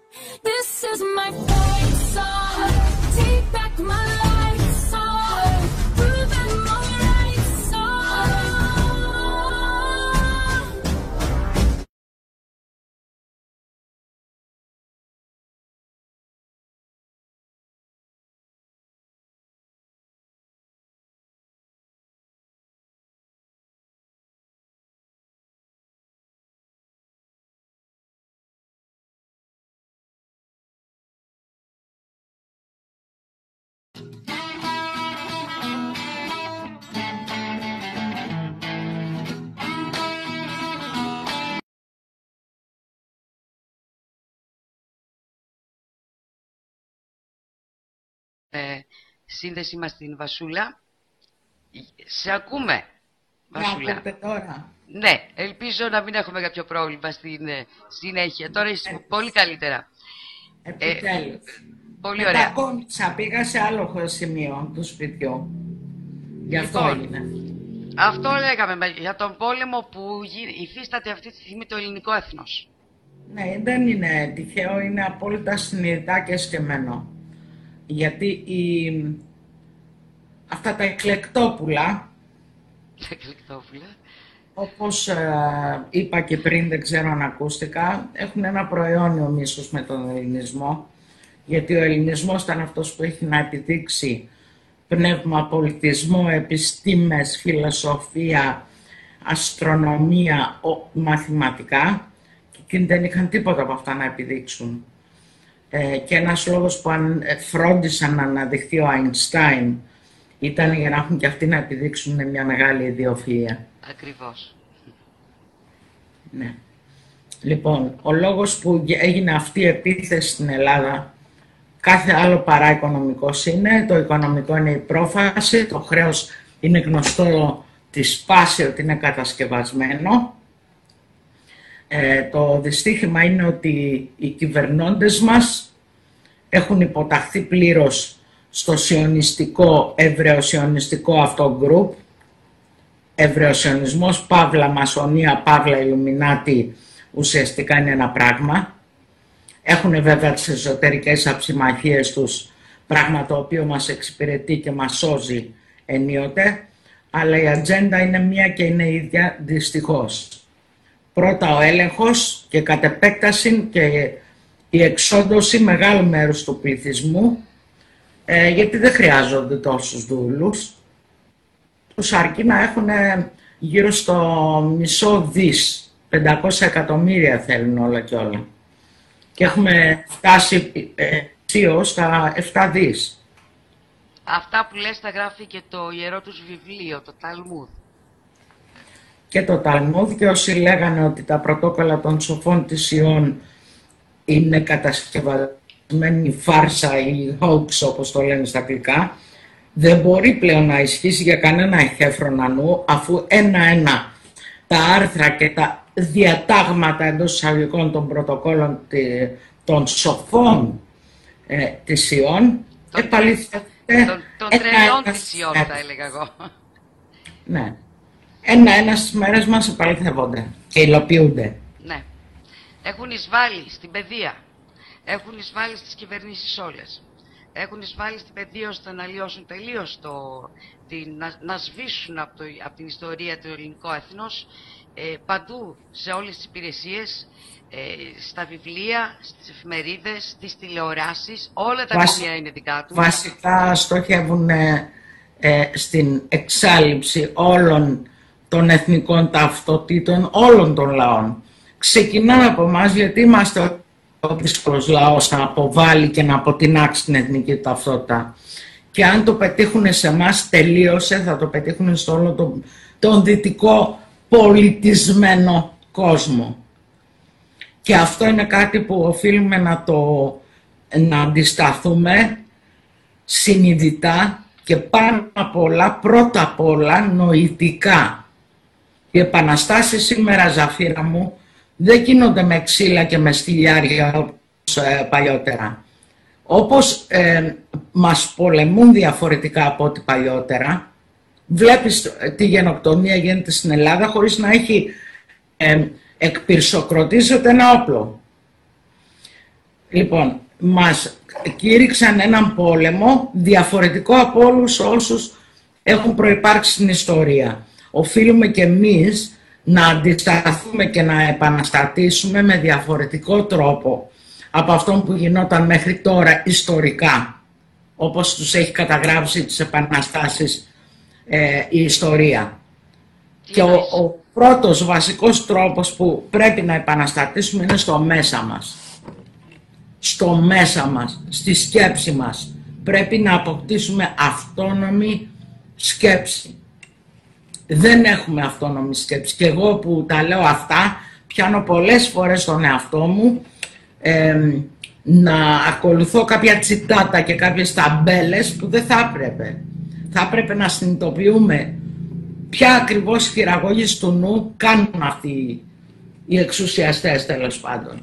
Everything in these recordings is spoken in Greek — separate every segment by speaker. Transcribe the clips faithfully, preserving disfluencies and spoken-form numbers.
Speaker 1: This is my fight song. Take back my life song. Prove I'm alright song.
Speaker 2: Ε, σύνδεση μας στην Βασούλα. Σε ακούμε, Βασούλα?
Speaker 3: ακούτε τώρα?
Speaker 2: Ναι, ελπίζω να μην έχουμε κάποιο πρόβλημα στην ε, συνέχεια. Τώρα είσαι ε, πολύ καλύτερα.
Speaker 3: Επιτέλους.
Speaker 2: Ε, πολύ ωραία.
Speaker 3: Μετακόμισα, πήγα σε άλλο σημείο του σπιτιού. Γι' αυτό
Speaker 2: λοιπόν,
Speaker 3: έγινε.
Speaker 2: Αυτό λέγαμε για τον πόλεμο που υφίσταται αυτή τη στιγμή το ελληνικό έθνος.
Speaker 3: Ναι, δεν είναι τυχαίο, είναι απόλυτα συνειδητά και σκεμμένο. Γιατί η... αυτά τα εκλεκτόπουλα,
Speaker 2: εκλεκτόπουλα.
Speaker 3: όπως ε, είπα και πριν, δεν ξέρω αν ακούστηκα, έχουν ένα προαιώνιο μίσος με τον ελληνισμό, γιατί ο ελληνισμός ήταν αυτός που έχει να επιδείξει πνεύμα, πολιτισμό, επιστήμες, φιλοσοφία, αστρονομία, μαθηματικά, και εκείνοι δεν είχαν τίποτα από αυτά να επιδείξουν. Ε, και ένας λόγος που αν, ε, φρόντισαν να αναδειχθεί ο Αϊνστάιν ήταν για να έχουν και αυτοί να επιδείξουν μια μεγάλη ιδιοφυΐα.
Speaker 2: Ακριβώς.
Speaker 3: Ναι. Λοιπόν, ο λόγος που έγινε αυτή η επίθεση στην Ελλάδα κάθε άλλο παρά οικονομικός είναι. Το οικονομικό είναι η πρόφαση, το χρέος είναι γνωστό τη σπάση ότι είναι κατασκευασμένο. Ε, το δυστύχημα είναι ότι οι κυβερνώντες μας έχουν υποταχθεί πλήρως στο σιωνιστικό, εβραιοσιωνιστικό αυτό γκρουπ. Εβραιοσιωνισμός, παύλα μασονία, παύλα Ιλουμινάτη, ουσιαστικά είναι ένα πράγμα. Έχουν βέβαια τις εσωτερικές αψημαχίες τους, πράγμα το οποίο μας εξυπηρετεί και μας σώζει ενίοτε, αλλά η ατζέντα είναι μία και είναι ίδια, δυστυχώς. Πρώτα ο έλεγχος και κατ' επέκταση και η εξόντωση μεγάλου μέρους του πληθυσμού, ε, γιατί δεν χρειάζονται τόσους δούλους. Τους αρκεί να έχουν γύρω στο μισό δις, πεντακόσια εκατομμύρια θέλουν όλα και όλα. Και έχουμε φτάσει ε, στα επτά δις.
Speaker 2: Αυτά που λες τα γράφει και το ιερό τους βιβλίο, το Ταλμούδ.
Speaker 3: Και το Ταλμούδ, και όσοι λέγανε ότι τα πρωτόκολλα των σοφών της Ιών είναι κατασκευασμένη φάρσα ή hoax, όπως το λένε στα αγγλικά, δεν μπορεί πλέον να ισχύσει για κανένα εχέφρονα νου, αφού ένα-ένα τα άρθρα και τα διατάγματα εντός εισαγωγικών των πρωτοκόλλων των σοφών ε, της Ιών επαληθεύεται.
Speaker 2: Των, των τρελών της Ιών, θα έλεγα εγώ.
Speaker 3: Ναι. Ένα-ένα στις μέρες μας επαληθεύονται και υλοποιούνται.
Speaker 2: Ναι. Έχουν εισβάλει στην παιδεία. Έχουν εισβάλει στις κυβερνήσεις όλες. Έχουν εισβάλει στην παιδεία ώστε να λιώσουν τελείως το, την, να, να σβήσουν από, το, από την ιστορία το ελληνικό έθνος, ε, παντού σε όλες τις υπηρεσίες, ε, στα βιβλία, στις εφημερίδες, στις τηλεοράσεις, όλα τα
Speaker 3: Βασι...
Speaker 2: βιβλία είναι δικά τους.
Speaker 3: Βασικά στοχεύουν ε, ε, στην εξάλειψη όλων των εθνικών ταυτοτήτων, όλων των λαών. Ξεκινάμε από εμάς, γιατί είμαστε ο δύσκολος λαός να αποβάλει και να αποτινάξει την εθνική ταυτότητα. Και αν το πετύχουν σε εμάς, τελείωσε, θα το πετύχουν στο όλο τον, τον δυτικό πολιτισμένο κόσμο. Και αυτό είναι κάτι που οφείλουμε να το να αντισταθούμε συνειδητά και πάνω απ' όλα, πρώτα απ' όλα νοητικά. Οι επαναστάσεις σήμερα, Ζαφύρα μου, δεν γίνονται με ξύλα και με στυλιάρια όπως ε, παλιότερα. Όπως ε, μας πολεμούν διαφορετικά από ό,τι παλιότερα, βλέπεις τη γενοκτονία γίνεται στην Ελλάδα χωρίς να έχει ε, εκπυρσοκροτήσει ένα όπλο. Λοιπόν, μας κήρυξαν έναν πόλεμο διαφορετικό από όλους όσους έχουν προϋπάρξει στην ιστορία. Οφείλουμε και εμείς να αντισταθούμε και να επαναστατήσουμε με διαφορετικό τρόπο από αυτόν που γινόταν μέχρι τώρα ιστορικά, όπως τους έχει καταγράψει τις επαναστάσεις ε, η ιστορία. Και ο, ο πρώτος βασικός τρόπος που πρέπει να επαναστατήσουμε είναι στο μέσα μας. Στο μέσα μας, στη σκέψη μας. Πρέπει να αποκτήσουμε αυτόνομη σκέψη. Δεν έχουμε αυτόνομη σκέψη. Και εγώ που τα λέω αυτά, πιάνω πολλές φορές τον εαυτό μου ε, να ακολουθώ κάποια τσιτάτα και κάποιες ταμπέλες που δεν θα έπρεπε. Θα έπρεπε να συνειδητοποιούμε ποια ακριβώς χειραγώγηση του νου κάνουν αυτοί οι εξουσιαστές, τέλος πάντων.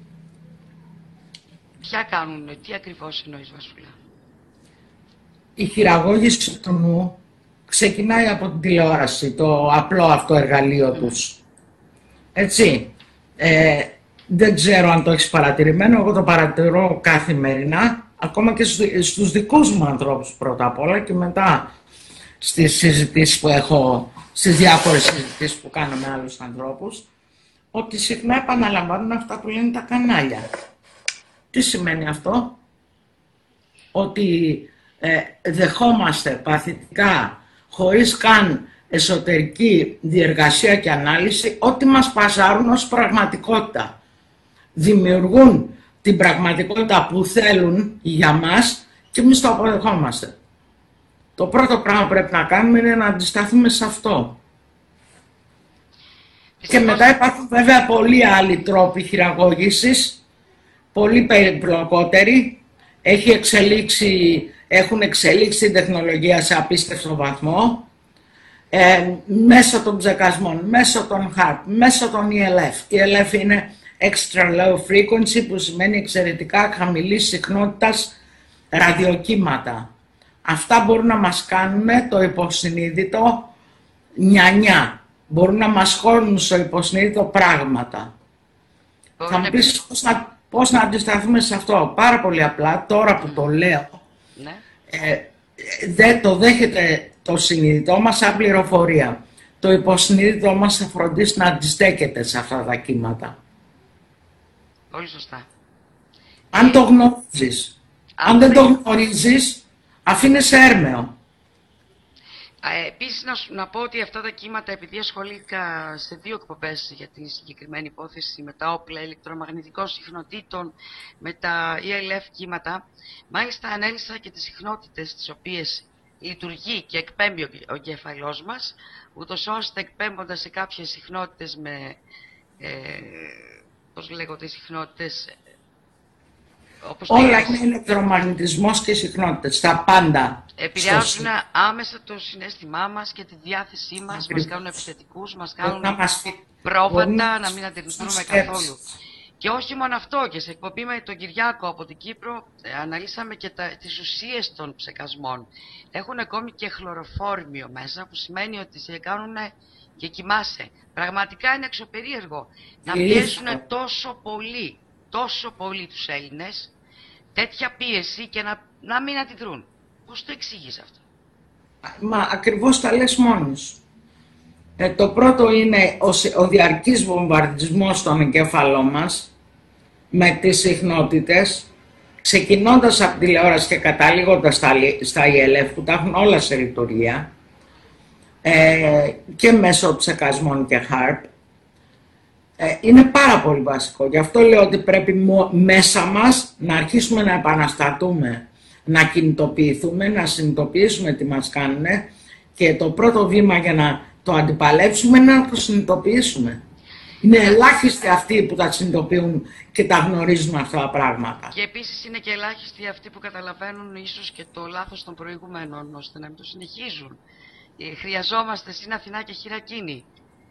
Speaker 2: Ποια κάνουν, τι ακριβώς εννοείς, Βασούλα?
Speaker 3: Η χειραγώγηση του νου ξεκινάει από την τηλεόραση, το απλό αυτό εργαλείο τους. Έτσι. Ε, δεν ξέρω αν το έχεις παρατηρημένο, εγώ το παρατηρώ καθημερινά, ακόμα και στους δικούς μου ανθρώπους πρώτα απ' όλα και μετά στις συζητήσεις που έχω, στις διάφορες συζητήσεις που κάνω με άλλους ανθρώπους, ότι συχνά επαναλαμβάνουν αυτά που λένε τα κανάλια. Τι σημαίνει αυτό? Ότι ε, δεχόμαστε παθητικά, χωρίς καν εσωτερική διεργασία και ανάλυση, ό,τι μας παζάρουν ως πραγματικότητα. Δημιουργούν την πραγματικότητα που θέλουν για μας και εμείς το αποδεχόμαστε. Το πρώτο πράγμα που πρέπει να κάνουμε είναι να αντισταθούμε σε αυτό. Και μετά υπάρχουν βέβαια πολλοί άλλοι τρόποι χειραγώγησης, πολύ περιπλοκότεροι. Έχει εξελίξει, έχουν εξελίξει την τεχνολογία σε απίστευτο βαθμό, ε, μέσω των ψεκασμών, μέσω των χάρπ, μέσω των ι ελ εφ. Η ελ εφ είναι Extra Low Frequency, που σημαίνει εξαιρετικά χαμηλής συχνότητας ραδιοκύματα. Αυτά μπορούν να μας κάνουν το υποσυνείδητο νιανιά. Μπορούν να μας χώνουν στο υποσυνείδητο πράγματα. Θα μου πεις πώς να, πώς να αντισταθούμε σε αυτό? Πάρα πολύ απλά, τώρα που το λέω,
Speaker 2: ναι.
Speaker 3: ε, δεν το δέχεται το συνείδητό μας σαν πληροφορία. Το υποσυνείδητό μας θα φροντίσει να αντιστέκεται σε αυτά τα κύματα.
Speaker 2: Πολύ σωστά.
Speaker 3: Αν το γνωρίζεις. Αν δεν το γνωρίζεις, αφήνεσαι έρμεο.
Speaker 2: Ε, επίσης να, σου- να πω ότι αυτά τα κύματα, επειδή ασχολήθηκα σε δύο εκπομπές για την συγκεκριμένη υπόθεση με τα όπλα ηλεκτρομαγνητικών συχνοτήτων, με τα ι ελ εφ κύματα, μάλιστα ανέλησα και τις συχνότητες τις οποίες λειτουργεί και εκπέμπει ο, ο εγκέφαλός μας, ούτως ώστε εκπέμποντας σε κάποιες συχνότητες με, ε, πώς λέγονται οι συχνότητες, όπως
Speaker 3: Όλα
Speaker 2: λέγεται,
Speaker 3: είναι ηλεκτρομαγνητισμός και συχνότητες. Τα πάντα.
Speaker 2: επηρεάζουν
Speaker 3: στο-
Speaker 2: άμεσα το συναίσθημά μας και τη διάθεσή μας, μας
Speaker 3: Ακριβώς.
Speaker 2: κάνουν επιθετικούς, μας
Speaker 3: Μπορεί
Speaker 2: κάνουν
Speaker 3: να μας πει- μπορεί
Speaker 2: πρόβατα,
Speaker 3: να
Speaker 2: να μην
Speaker 3: μας
Speaker 2: αντιδρούμε
Speaker 3: σκέψεις.
Speaker 2: καθόλου. Και όχι μόνο αυτό, και σε εκπομπή με τον Κυριάκο από την Κύπρο ε, αναλύσαμε και τα, τις ουσίες των ψεκασμών. Έχουν ακόμη και χλωροφόρμιο μέσα, που σημαίνει ότι σε κάνουν και κοιμάσαι. Πραγματικά είναι εξωπερίεργο να
Speaker 3: Ηλίθιο.
Speaker 2: πιέσουν τόσο πολύ, τόσο πολύ τους Έλληνες, τέτοια πίεση και να, να μην αντιδρούν. Πώς το εξηγείς αυτό?
Speaker 3: Μα ακριβώς τα λες μόνος. Ε, το πρώτο είναι ο, σε- ο διαρκής βομβαρδισμός στον εγκέφαλό μας με τις συχνότητες, ξεκινώντας από τη τηλεόραση και καταλήγοντας στα, λι- στα ι ελ εφ που τα έχουν όλα σε λειτουργία, ε, και μέσω ψεκασμών και χάρπ. Ε, είναι πάρα πολύ βασικό. Γι' αυτό λέω ότι πρέπει μο- μέσα μας να αρχίσουμε να επαναστατούμε, να κινητοποιηθούμε, να συνειδητοποιήσουμε τι μας κάνουν, και το πρώτο βήμα για να το αντιπαλέψουμε είναι να το συνειδητοποιήσουμε. Είναι ελάχιστοι αυτοί που τα συνειδητοποιούν και τα γνωρίζουν αυτά τα πράγματα.
Speaker 2: Και επίσης είναι και ελάχιστοι αυτοί που καταλαβαίνουν ίσως και το λάθος των προηγουμένων, ώστε να μην το συνεχίζουν. Ε, Χρειαζόμαστε στην Αθηνά και χειρακίνη.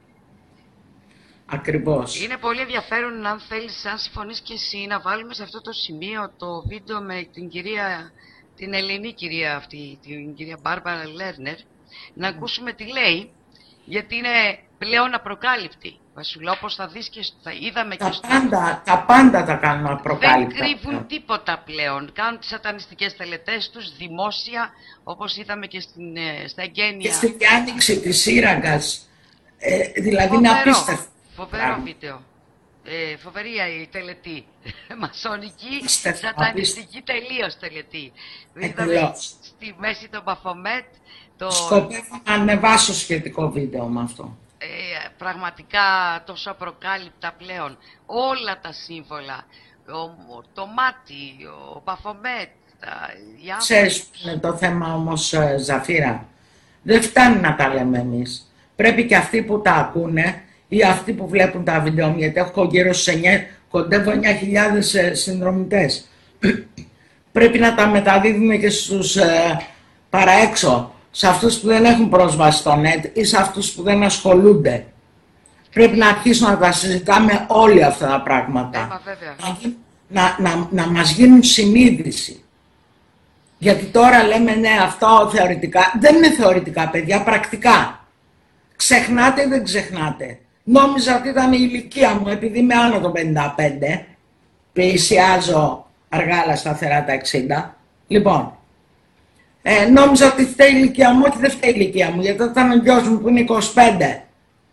Speaker 3: Ακριβώς.
Speaker 2: Είναι πολύ ενδιαφέρον, αν θέλεις, αν συμφωνείς και εσύ, να βάλουμε σε αυτό το σημείο το βίντεο με την κυρία, την Ελληνή κυρία αυτή, την κυρία Μπάρμπαρα Λέρνερ, να ακούσουμε τι λέει, γιατί είναι πλέον απροκάλυπτη. Βασιλό, όπως θα δεις και θα είδαμε
Speaker 3: Τα
Speaker 2: και στο...
Speaker 3: πάντα, τα πάντα τα κάνουν
Speaker 2: Δεν
Speaker 3: απροκάλυπτα.
Speaker 2: κρύβουν τίποτα πλέον. Κάνουν τις σατανιστικές τελετές τους δημόσια, όπως είδαμε και στην, ε, στα εγγένεια.
Speaker 3: Και στην διάνοιξη της σύραγγας, ε, δηλαδή είναι απίστευτο.
Speaker 2: Φοβερό
Speaker 3: πράγμα.
Speaker 2: βίντεο. Ε, φοβερή η τελετή. Μασονική,
Speaker 3: Απίστευτο,
Speaker 2: σατανιστική τελείως τελετή. Είδαμε
Speaker 3: Εντελώς.
Speaker 2: στη μέση τον Μπαφομέτ, το,
Speaker 3: Σκοπεύω να ανεβάσω σχετικό βίντεο με αυτό.
Speaker 2: ε, πραγματικά τόσο απροκάλυπτα πλέον. Όλα τα σύμβολα, ο- το μάτι, ο Μπαφομέτ, τα, οι άνθρωποι.
Speaker 3: Ξέρεις ποιο είναι το θέμα όμως, ε, Ζαφίρα. Δεν φτάνει να τα λέμε εμείς. Πρέπει και αυτοί που τα ακούνε ή αυτοί που βλέπουν τα βίντεο μου, γιατί έχω γύρω στους εννιά, κοντεύω εννιά χιλιάδες ε, συνδρομητές. Πρέπει να τα μεταδίδουμε και στους ε, παραέξω, σε αυτούς που δεν έχουν πρόσβαση στο net ή σε αυτούς που δεν ασχολούνται. Πρέπει να αρχίσουμε να τα συζητάμε όλοι αυτά τα πράγματα.
Speaker 2: Ε, μα βέβαια.
Speaker 3: Να, γι- να, να, να μας γίνουν συνείδηση. Γιατί τώρα λέμε ναι, αυτό θεωρητικά. Δεν είναι θεωρητικά, παιδιά, πρακτικά. Ξεχνάτε ή δεν ξεχνάτε. Νόμιζα ότι ήταν η ηλικία μου, επειδή είμαι άνω των πενήντα πέντε, πλησιάζω αργά αλλά σταθερά τα εξήντα. Λοιπόν, ε, νόμιζα ότι φταίει η ηλικία μου, όχι δεν φταίει η ηλικία μου, γιατί όταν ο γιος μου που είναι είκοσι πέντε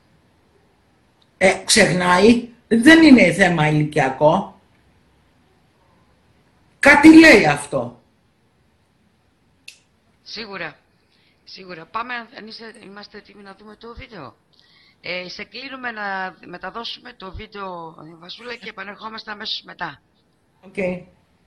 Speaker 3: ε, ξεχνάει, δεν είναι θέμα ηλικιακό. Κάτι λέει αυτό.
Speaker 2: Σίγουρα. Σίγουρα. Πάμε, αν είστε, είμαστε έτοιμοι να δούμε το βίντεο. Ε, σε κλείνουμε να μεταδώσουμε το βίντεο, Βασούλα, και επανερχόμαστε αμέσως μετά.
Speaker 3: Okay.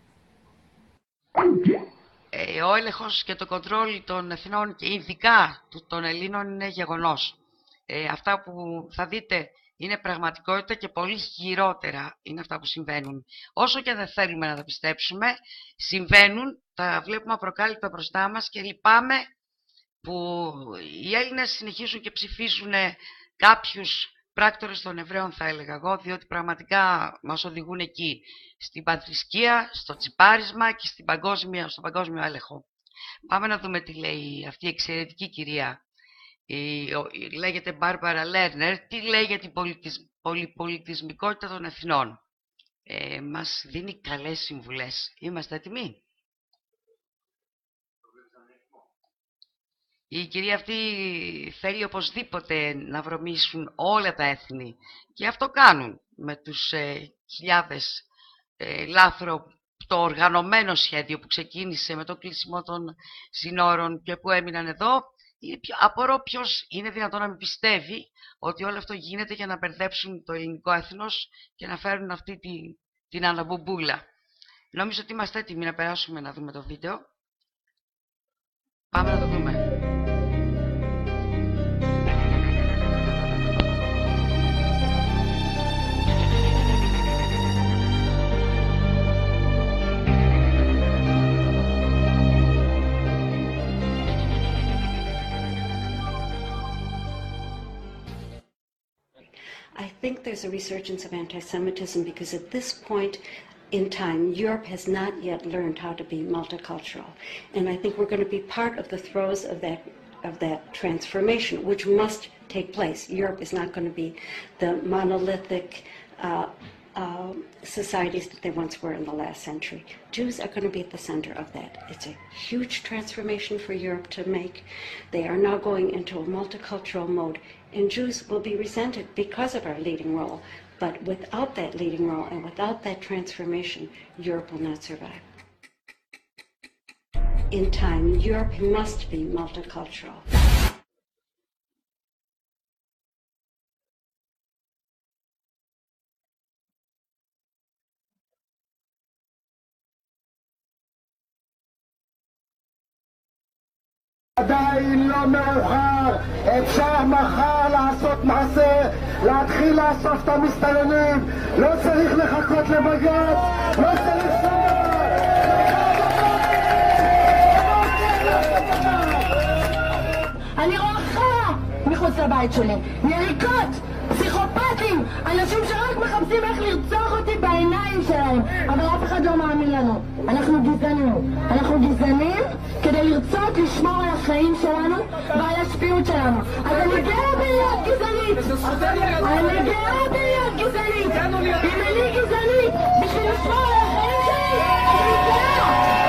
Speaker 2: Ε, ο έλεγχος και το κοντρόλ των εθνών και ειδικά των Ελλήνων είναι γεγονός. Ε, αυτά που θα δείτε είναι πραγματικότητα και πολύ χειρότερα είναι αυτά που συμβαίνουν. Όσο και δεν θέλουμε να τα πιστέψουμε, συμβαίνουν, τα βλέπουμε απροκάλυπτα μπροστά μας και λυπάμαι που οι Έλληνες συνεχίζουν και ψηφίζουν κάποιους πράκτορες των Εβραίων, θα έλεγα εγώ, διότι πραγματικά μας οδηγούν εκεί, στην πανθρησκεία, στο τσιπάρισμα και στην παγκόσμια, στον παγκόσμιο έλεγχο. Πάμε να δούμε τι λέει αυτή η εξαιρετική κυρία. Η, ο, η, λέγεται Μπάρμπαρα Λέρνερ, τι λέει για την πολιτισμ, πολυπολιτισμικότητα των εθνών. Ε, μας δίνει καλές συμβουλές. Είμαστε έτοιμοι? Η κυρία αυτή θέλει οπωσδήποτε να βρωμίσουν όλα τα έθνη και αυτό κάνουν με τους ε, χιλιάδες ε, λάθρο, το οργανωμένο σχέδιο που ξεκίνησε με το κλείσιμο των συνόρων και που έμειναν εδώ. Απορώ ποιος είναι δυνατόν να μην πιστεύει ότι όλο αυτό γίνεται για να μπερδέψουν το ελληνικό έθνος και να φέρουν αυτή τη, την αναμπουμπούλα. Νομίζω ότι είμαστε έτοιμοι να περάσουμε να δούμε το βίντεο. Πάμε να το δούμε.
Speaker 4: I think there's a resurgence of anti-Semitism because at this point in time, Europe has not yet learned how to be multicultural. And I think we're going to be part of the throes of that, of that transformation, which must take place. Europe is not going to be the monolithic uh, uh, societies that they once were in the last century. Jews are going to be at the center of that. It's a huge transformation for Europe to make. They are now going into a multicultural mode, and Jews will be resented because of our leading role. But without that leading role and without that transformation, Europe will not survive. In time, Europe must be multicultural.
Speaker 5: עדיין לא מאוחר, אפשר מחר לעשות מעשה, להתחיל לאסוף את המסתננים, לא צריך לחכות לבג"ץ, לא צריך שום דבר.
Speaker 6: אני רואה חיה מחוץ לבית שלי, יריקות, פסיכופטים, אנשים שרק מחפשים איך לרצוח אותי בעיניים שלהם, אבל אף אחד אחד לא מאמין לנו. אנחנו גזענים. אנחנו גזענים כדי לרצות לשמור על החיים שלנו ועל השפיות שלנו. אז אני גאה בלהיות גזענית. אני גאה בלהיות גזענית. אם אני גזענית בשביל לשמור על החיים שלי, אני גאה.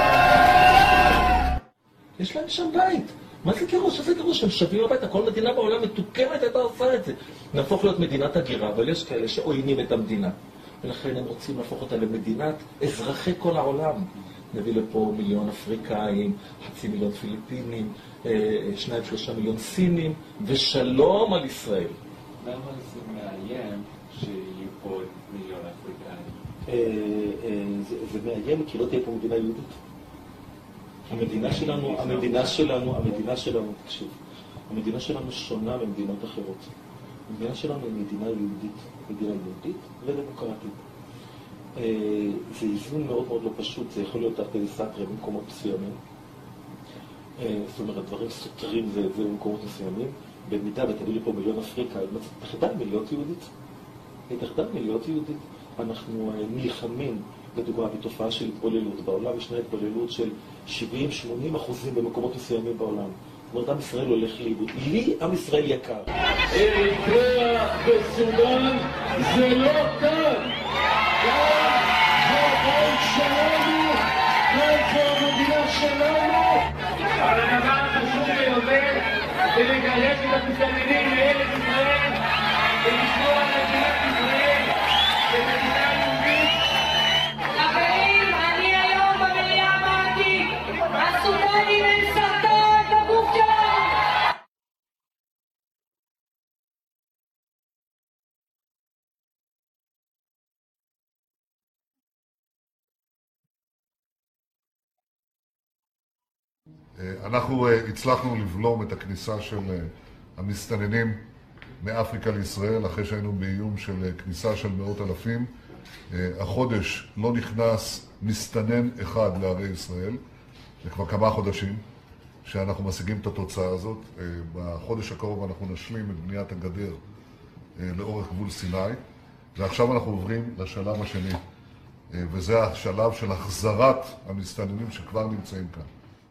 Speaker 7: יש להם שם בית. מה זה גירוש? איזה גירוש? הם שבים הביתה. כל מדינה בעולם מתוקנת הייתה עושה את זה. נהפוך להיות מדינת הגירה, אבל יש כאלה שעוינים את המדינה. ולכן הם רוצים להפוך אותה למדינת אזרחי כל העולם. נביא לפה מיליון אפריקאים, חצי מיליון פיליפינים, שניים שלושה מיליון סינים, ושלום על ישראל.
Speaker 8: למה זה מאיים שיהיו פה מיליון אפריקאים?
Speaker 7: זה מאיים כי לא תהיה פה מדינה יהודית. המדינה שלנו, המדינה שלנו, המדינה שלנו, תקשיב, המדינה שלנו שונה ממדינות אחרות. המדינה שלנו היא מדינה יהודית, מדינה יהודית ודמוקרטית. זה איזון מאוד מאוד לא פשוט, זה יכול להיות הרבה סתרי במקומות מסוימים. זאת אומרת, דברים סותרים זה במקומות מסוימים. במידה ותביא לי פה מיליון אפריקה, תחדל מלהיות יהודית. תחדל מלהיות יהודית. אנחנו נלחמים, לדוגמה, בתופעה של התבוללות. בעולם ישנה התבוללות של שבעים שמונים אחוזים במקומות מסוימים בעולם. זאת אומרת, עם ישראל הולך לאיבוד. לי עם ישראל יקר.
Speaker 5: אריתריאה וסודאן זה לא כאן. כאן זה הבית שלנו, כאן זה המדינה שלנו. אבל הדבר החשוב ביותר זה לגייס את המסתננים לארץ ישראל ולשמור על מדינת ישראל כמדינה יהודית.
Speaker 1: חברים, אני היום במליאה אמרתי, הסודנים הם סרטן בגוף שלנו.
Speaker 9: אנחנו הצלחנו לבלום את הכניסה של המסתננים מאפריקה לישראל, אחרי שהיינו באיום של כניסה של מאות אלפים. החודש לא נכנס מסתנן אחד לערי ישראל, זה כבר כמה חודשים שאנחנו משיגים את התוצאה הזאת. בחודש הקרוב אנחנו נשלים את בניית הגדר לאורך גבול סיני, ועכשיו אנחנו עוברים לשלב השני, וזה השלב של החזרת המסתננים שכבר נמצאים כאן.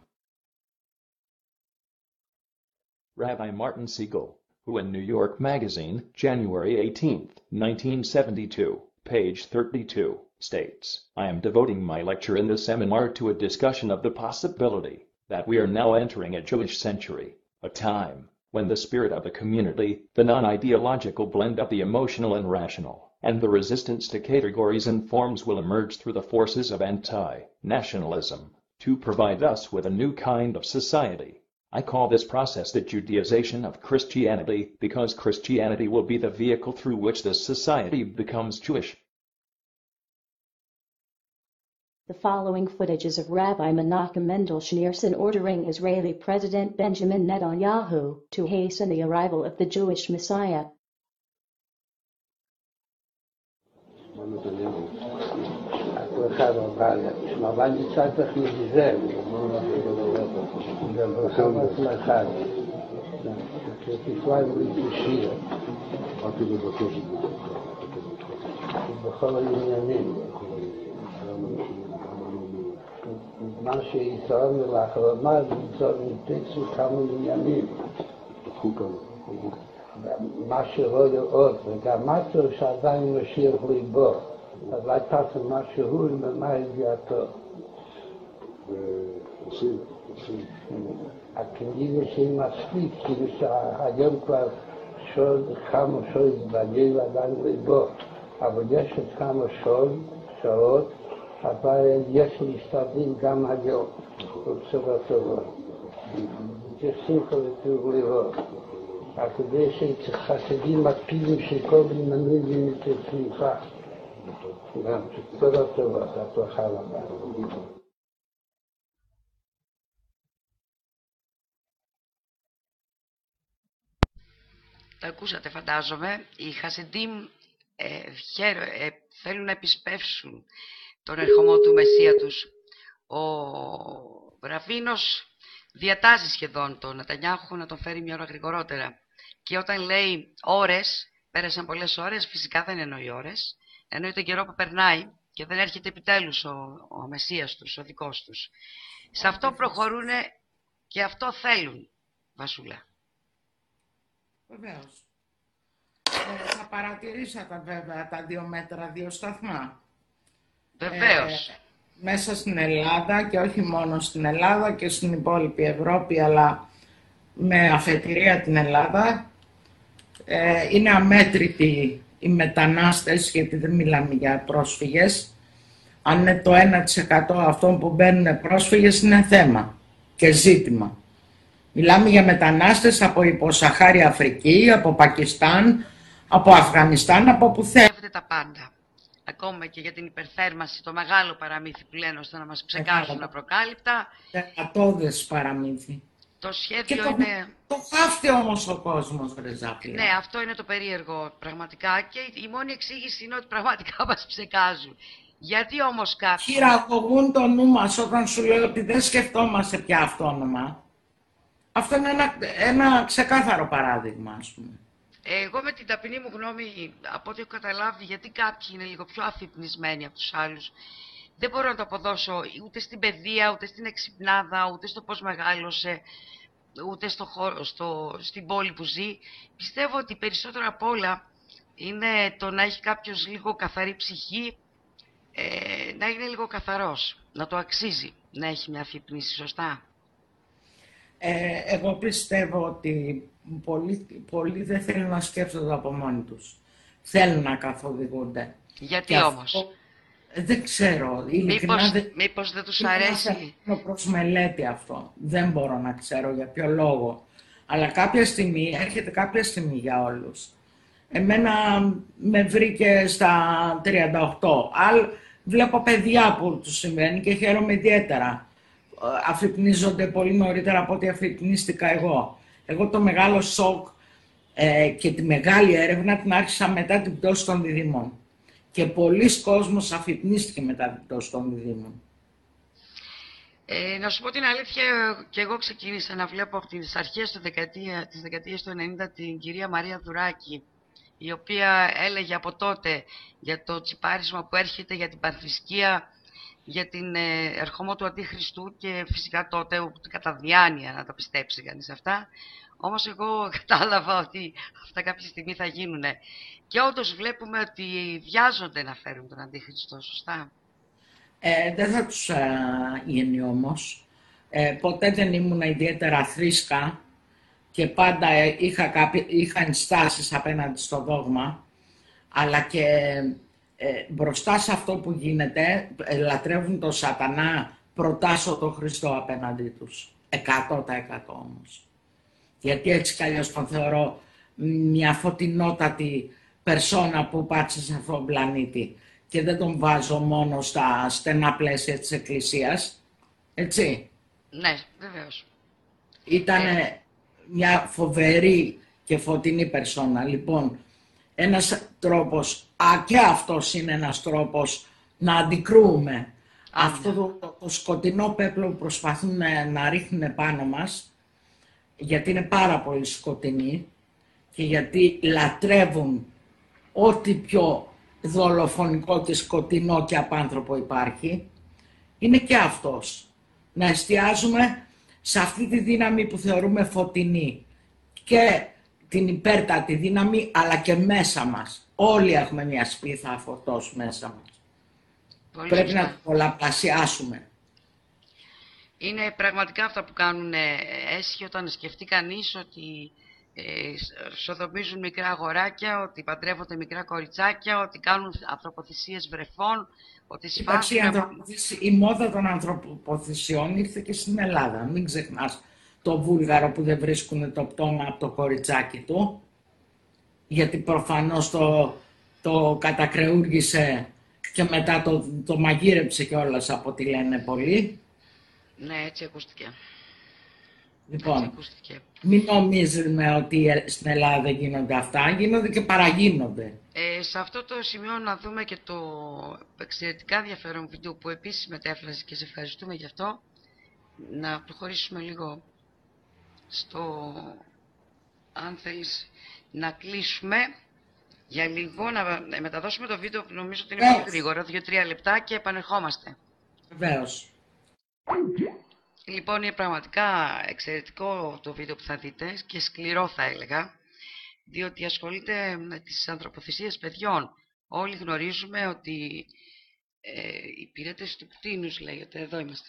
Speaker 10: Rabbi Martin Siegel, who in New York Magazine, January eighteenth, nineteen seventy-two, page thirty-two, states, I am devoting my lecture in this seminar to a discussion of the possibility that we are now entering a Jewish century, a time when the spirit of the community, the non-ideological blend of the emotional and rational, and the resistance to categories and forms will emerge through the forces of anti-nationalism to provide us with a new kind of society. I call this process the Judaization of Christianity because Christianity will be the vehicle through which this society becomes Jewish.
Speaker 11: The following footage is of Rabbi Menachem Mendel Schneerson ordering Israeli President Benjamin Netanyahu to hasten the arrival of the Jewish Messiah.
Speaker 5: מה שישראל לאחרונה ליצור נתצו כמה עניינים. מה שלא לראות וגם משהו שעדיין משאיר ליבו. אז לא תעשה משהו ומה הגיעתו. ועושים, עושים. הכנראה שהיא מספיק, כאילו שהיום כבר שוד, כמה שוד בני ועדיין ליבו. אבל יש עוד כמה שוד, שעות, אבל יש להסתדרים גם היום, בצורה טובה. תשיחו לטוב לראות. הכדי שחסדים מקפידים שכל מנהיגים את הצליחה. גם בצורה טובה, הצלחה רבה.
Speaker 2: Τα ακούσατε φαντάζομαι. Οι Χασιντίμ ε, ε, θέλουν να επισπεύσουν τον ερχομό του Μεσσία τους. Ο Ραβίνος διατάζει σχεδόν τον Νετανιάχου να τον φέρει μια ώρα γρηγορότερα. Και όταν λέει ώρες, πέρασαν πολλές ώρες, φυσικά δεν εννοεί ώρες. Εννοεί τον καιρό που περνάει και δεν έρχεται επιτέλους ο, ο Μεσσίας τους, ο δικός τους. Σε αυτό προχωρούν και αυτό θέλουν, Βασούλα.
Speaker 3: Βεβαίως. Ε, θα παρατηρήσατε βέβαια τα δύο μέτρα, δύο σταθμά.
Speaker 2: Βεβαίως.
Speaker 3: Ε, μέσα στην Ελλάδα και όχι μόνο στην Ελλάδα και στην υπόλοιπη Ευρώπη, αλλά με αφετηρία την Ελλάδα, ε, είναι αμέτρητοι οι μετανάστες, γιατί δεν μιλάμε για πρόσφυγες. Αν είναι το ένα τοις εκατό αυτών που μπαίνουν πρόσφυγες, είναι θέμα και ζήτημα. Μιλάμε για μετανάστες από υποσαχάρια Αφρική, από Πακιστάν, από Αφγανιστάν, από που θέλετε.
Speaker 2: Τα πάντα. Ακόμα και για την υπερθέρμανση, το μεγάλο παραμύθι που λένε ώστε να μας ψεκάσουν απροκάλυπτα.
Speaker 3: Τερατώδες παραμύθι.
Speaker 2: Το σχέδιο
Speaker 3: και το,
Speaker 2: είναι...
Speaker 3: Το χάφτει όμως ο κόσμος, ρε Ζάπλια.
Speaker 2: Ναι, αυτό είναι το περίεργο πραγματικά και η μόνη εξήγηση είναι ότι πραγματικά μας ψεκάζουν. Γιατί όμως κάποιοι...
Speaker 3: Χειραγωγούν το νου μας όταν σου λέω ότι δεν σκεφτόμαστε πια αυτόνομα. Αυτό είναι ένα, ένα ξεκάθαρο παράδειγμα, ας πούμε.
Speaker 2: Εγώ με την ταπεινή μου γνώμη, από ό,τι έχω καταλάβει, γιατί κάποιοι είναι λίγο πιο αφυπνισμένοι από τους άλλους, δεν μπορώ να το αποδώσω ούτε στην παιδεία, ούτε στην εξυπνάδα, ούτε στο πώς μεγάλωσε, ούτε στο χώρο, στο, στην πόλη που ζει. Πιστεύω ότι περισσότερο απ' όλα είναι το να έχει κάποιος λίγο καθαρή ψυχή, ε, να είναι λίγο καθαρός, να το αξίζει να έχει μια αφύπνιση, σωστά.
Speaker 3: Ε, εγώ πιστεύω ότι πολλοί, πολλοί δεν θέλουν να σκέφτονται από μόνοι τους. Θέλουν να καθοδηγούνται.
Speaker 2: Γιατί
Speaker 3: και
Speaker 2: όμως?
Speaker 3: Αυτό, δεν ξέρω.
Speaker 2: Μήπως
Speaker 3: δεν,
Speaker 2: μήπως δεν τους αρέσει?
Speaker 3: Είναι προς μελέτη αυτό. Δεν μπορώ να ξέρω για ποιο λόγο. Αλλά κάποια στιγμή, έρχεται κάποια στιγμή για όλους. Εμένα με βρήκε στα τριάντα οκτώ. Άλλ, βλέπω παιδιά που τους συμβαίνει και χαίρομαι ιδιαίτερα. Αφυπνίζονται πολύ νωρίτερα από ό,τι αφυπνίστηκα εγώ. Εγώ το μεγάλο σοκ ε, και τη μεγάλη έρευνα την άρχισα μετά την πτώση των διδήμων. Και πολλοί κόσμος αφυπνίστηκε μετά την πτώση των διδήμων.
Speaker 2: Ε, να σου πω την αλήθεια, και εγώ ξεκίνησα να βλέπω από τις αρχές της δεκαετία, της δεκαετίας του ενενήντα την κυρία Μαρία Δουράκη, η οποία έλεγε από τότε για το τσιπάρισμα που έρχεται, για την πανθρησκεία, για την ε, ερχομό του Αντίχριστου και φυσικά τότε κατά διάνοια να τα πιστέψει κανείς αυτά. Όμως εγώ κατάλαβα ότι αυτά κάποια στιγμή θα γίνουνε. Και όντως βλέπουμε ότι βιάζονται να φέρουν τον Αντίχριστο, σωστά.
Speaker 3: Ε, δεν θα τους ε, γίνει όμως. Ε, ποτέ δεν ήμουν ιδιαίτερα θρήσκα και πάντα ε, είχα, κάποιοι, είχα ενστάσεις απέναντι στο δόγμα, αλλά και ε, μπροστά σε αυτό που γίνεται, ε, λατρεύουν τον σατανά, προτάσω τον Χριστό απέναντι τους. εκατό τοις εκατό όμως. Γιατί έτσι κι αλλιώς τον θεωρώ μια φωτεινότατη περσόνα που πάτησε σε αυτόν τον πλανήτη και δεν τον βάζω μόνο στα στενά πλαίσια της Εκκλησίας, έτσι.
Speaker 2: Ναι, βεβαίως.
Speaker 3: Ήταν
Speaker 2: ε...
Speaker 3: μια φοβερή και φωτεινή περσόνα. Λοιπόν, ένας τρόπος, α, και αυτός είναι ένας τρόπος να αντικρούουμε Άμια. αυτό το, το, το σκοτεινό πέπλο που προσπαθούν να, να ρίχνουν πάνω μας, γιατί είναι πάρα πολύ σκοτεινοί και γιατί λατρεύουν ό,τι πιο δολοφονικό και σκοτεινό και απάνθρωπο υπάρχει, είναι και αυτός. Να εστιάζουμε σε αυτή τη δύναμη που θεωρούμε φωτεινή και την υπέρτατη δύναμη, αλλά και μέσα μας. Όλοι έχουμε μια σπίθα φωτός μέσα μας. Πολύ Πρέπει σωστά. να το πολλαπλασιάσουμε.
Speaker 2: Είναι πραγματικά αυτά που κάνουν έσχυ όταν σκεφτεί κανείς ότι ε, σοδομίζουν μικρά αγοράκια, ότι παντρεύονται μικρά κοριτσάκια, ότι κάνουν ανθρωποθυσίες βρεφών, ότι
Speaker 3: σφάζουν... Η, η μόδα των ανθρωποθυσιών ήρθε και στην Ελλάδα. Μην ξεχνάς το Βούλγαρο που δεν βρίσκουν το πτώμα από το κοριτσάκι του, γιατί προφανώς το, το κατακρεούργησε και μετά το, το μαγείρεψε κιόλας από ό,τι λένε πολλοί.
Speaker 2: Ναι, έτσι ακούστηκε.
Speaker 3: Λοιπόν,
Speaker 2: έτσι ακούστηκε.
Speaker 3: Μην νομίζουμε ότι στην Ελλάδα δεν γίνονται αυτά, γίνονται και παραγίνονται.
Speaker 2: Ε, σε αυτό το σημείο να δούμε και το εξαιρετικά ενδιαφέρον βίντεο που επίσης μετέφρασε και σε ευχαριστούμε γι' αυτό. Να προχωρήσουμε λίγο στο, αν θέλεις, να κλείσουμε Για λίγο να μεταδώσουμε το βίντεο που νομίζω ότι είναι
Speaker 3: Yes.
Speaker 2: πολύ γρήγορο, δύο τρία λεπτά και επανερχόμαστε.
Speaker 3: Βεβαίως.
Speaker 2: Λοιπόν, είναι πραγματικά εξαιρετικό το βίντεο που θα δείτε και σκληρό θα έλεγα, διότι ασχολείται με τις ανθρωποθυσίες παιδιών. Όλοι γνωρίζουμε ότι ε, οι υπηρέτες του κτίνους, λέγεται, εδώ είμαστε.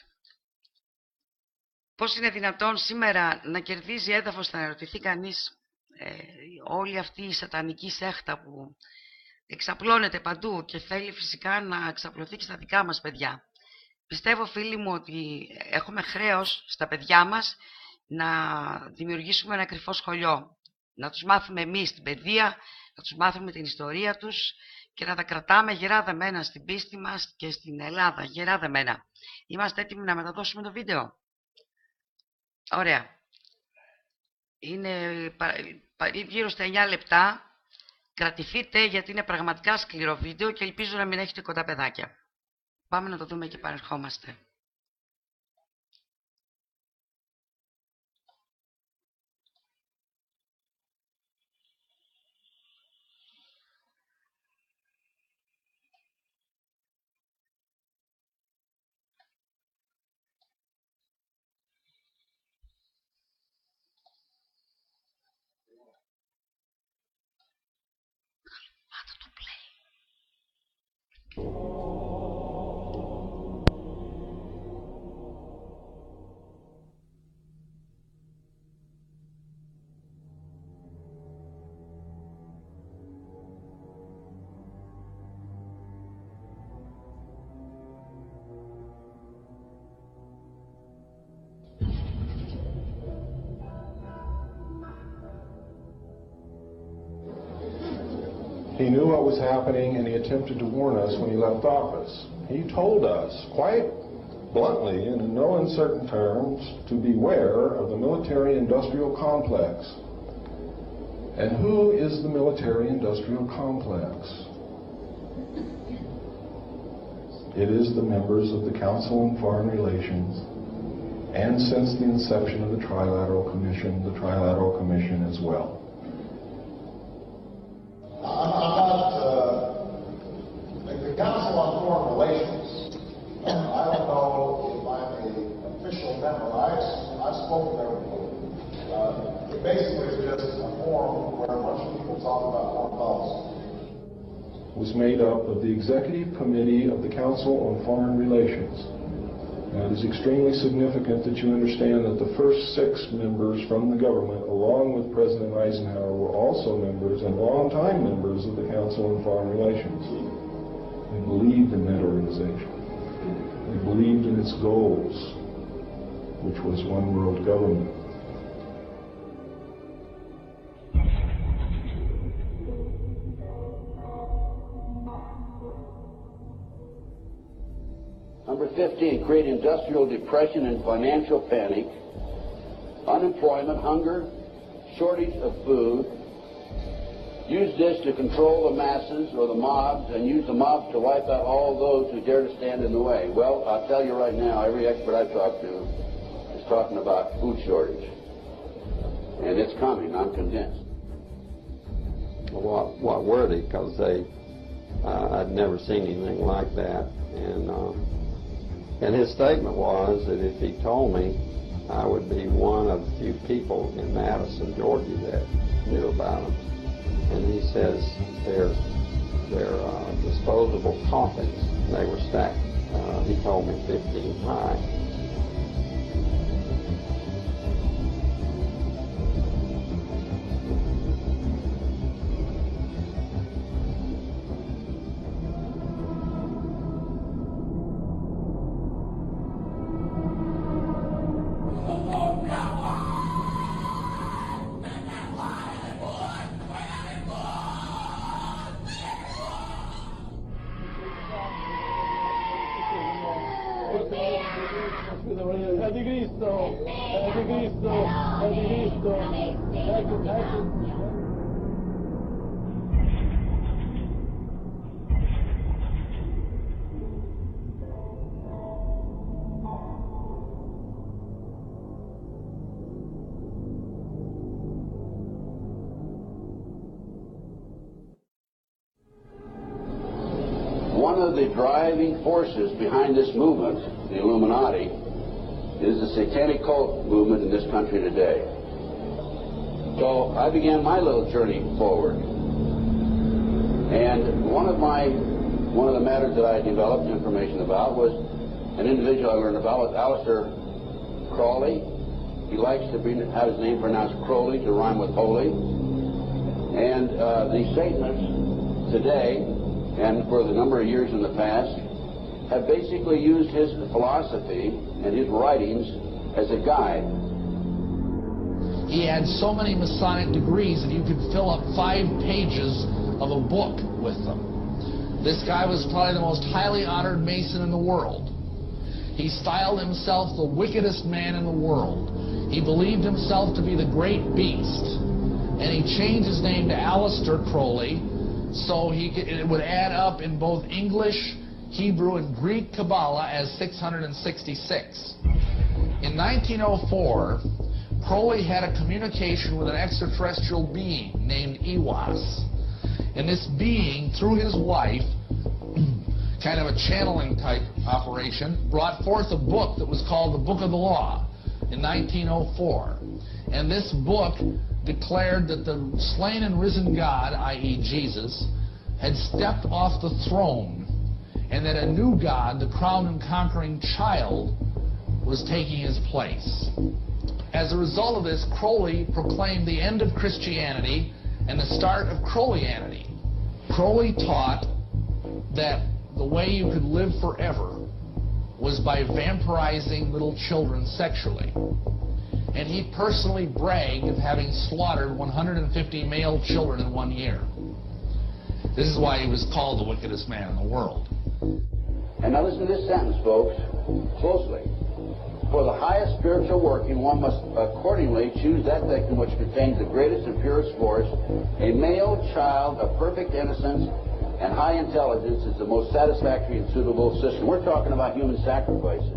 Speaker 2: Πώς είναι δυνατόν σήμερα να κερδίζει έδαφος, θα αναρωτηθεί κανείς, ε, όλη αυτή η σατανική σέχτα που εξαπλώνεται παντού και θέλει φυσικά να εξαπλωθεί και στα δικά μας παιδιά. Πιστεύω, φίλοι μου, ότι έχουμε χρέος στα παιδιά μας να δημιουργήσουμε ένα κρυφό σχολείο. Να τους μάθουμε εμείς την παιδεία, να τους μάθουμε την ιστορία τους και να τα κρατάμε γερά δεμένα στην πίστη μας και στην Ελλάδα. Γερά δεμένα. Είμαστε έτοιμοι να μεταδώσουμε το βίντεο? Ωραία. Είναι γύρω στα εννιά λεπτά. Κρατηθείτε γιατί είναι πραγματικά σκληρό βίντεο και ελπίζω να μην έχετε κοντά παιδάκια. Πάμε να το δούμε και παρερχόμαστε. Πάτε το play.
Speaker 12: He knew what was happening and he attempted to warn us when he left office. He told us quite bluntly and in no uncertain terms to beware of the military-industrial complex. And who is the military-industrial complex? It is the members of the Council on Foreign Relations, and since the inception of the Trilateral Commission, the Trilateral Commission as well.
Speaker 5: I'm not, uh, the, the Council on Foreign Relations, uh, I don't know if I'm an official member. I, I spoke there before. Uh, it basically is just a forum where a bunch of people talk about foreign policy.
Speaker 12: Was made up of the Executive Committee of the Council on Foreign Relations. Now, it is extremely significant that you understand that the first six members from the government, along with President Eisenhower, were also members and longtime members of the Council on Foreign Relations. They believed in that organization. They believed in its goals, which was one world government.
Speaker 13: Number fifteen, create industrial depression and financial panic, unemployment, hunger, shortage of food. Use this to control the masses or the mobs, and use the mobs to wipe out all those who dare to stand in the way. Well, I'll tell you right now, every expert I've talked to is talking about food shortage. And it's coming, I'm convinced.
Speaker 14: What, what were they? Because they, uh, I'd never seen anything like that. And, um, And his statement was that if he told me, I would be one of the few people in Madison, Georgia that knew about them. And he says they're, they're uh, disposable coffins. They were stacked, uh, he told me, fifteen high.
Speaker 5: Anticristo, Anticristo, Anticristo, ecco, ecco.
Speaker 13: of the driving forces behind this movement, the Illuminati, is the satanic cult movement in this country today. So I began my little journey forward. And one of my, one of the matters that I developed information about was an individual I learned about was Aleister Crowley. He likes to be, have his name pronounced Crowley to rhyme with holy. And uh, the Satanists today, and for the number of years in the past, have basically used his philosophy and his writings as a guide.
Speaker 15: He had so many Masonic degrees that you could fill up five pages of a book with them. This guy was probably the most highly honored Mason in the world. He styled himself the wickedest man in the world. He believed himself to be the great beast, and he changed his name to Aleister Crowley, so he could, it would add up in both English, Hebrew, and Greek Kabbalah as six hundred sixty-six. In nineteen oh four, Crowley had a communication with an extraterrestrial being named Iwas. And this being, through his wife, kind of a channeling type operation, brought forth a book that was called the Book of the Law in nineteen oh four. And this book declared that the slain and risen God, that is. Jesus, had stepped off the throne, and that a new God, the crowned and conquering child, was taking his place. As a result of this, Crowley proclaimed the end of Christianity and the start of Crowleyanity. Crowley taught that the way you could live forever was by vampirizing little children sexually. And he personally bragged of having slaughtered one hundred fifty male children in one year. This is why he was called the wickedest man in the world.
Speaker 13: And now listen to this sentence, folks, closely. For the highest spiritual working, one must accordingly choose that victim which contains the greatest and purest force. A male child of perfect innocence and high intelligence is the most satisfactory and suitable system. We're talking about human sacrifices.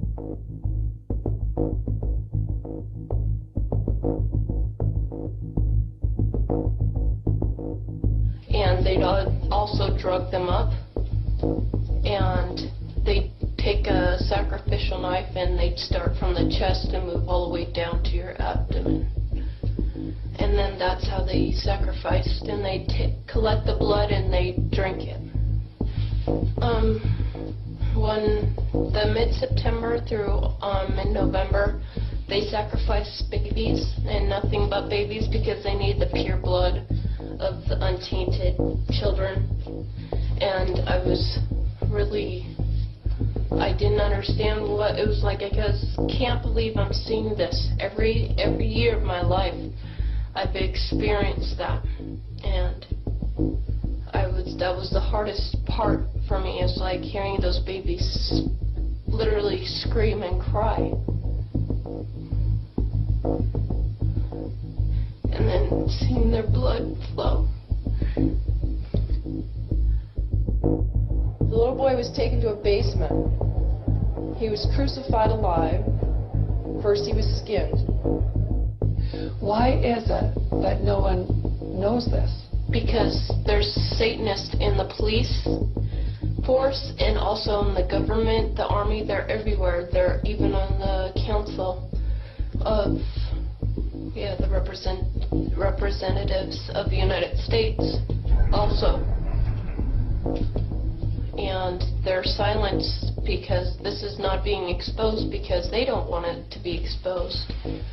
Speaker 16: And they'd also drug them up, and they'd take a sacrificial knife and they'd start from the chest and move all the way down to your abdomen. And then that's how they sacrificed, and they'd t collect the blood and they'd drink it. Um, when the mid-September through um, mid-November, they sacrificed babies, and nothing but babies, because they need the pure blood of the untainted children. And I was really, I didn't understand what it was like. I just can't believe I'm seeing this every every year of my life. I've experienced that, and I was that was the hardest part for me. Is like hearing those babies literally scream and cry, and then seeing their blood flow.
Speaker 17: The little boy was taken to a basement. He was crucified alive. First he was skinned. Why is it that no one knows this?
Speaker 16: Because there's Satanists in the police force and also in the government, the army. They're everywhere. They're even on the council of, yeah, the represent representatives of the United States also. And they're silenced because this is not being exposed, because they don't want it to be exposed,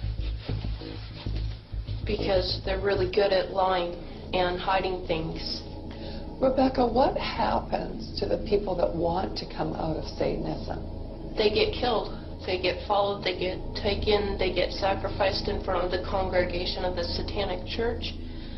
Speaker 16: because they're really good at lying and hiding things.
Speaker 17: Rebecca, what happens to the people that want to come out of Satanism?
Speaker 16: They get killed. They get followed. They get taken. They get sacrificed in front of the congregation of the Satanic Church.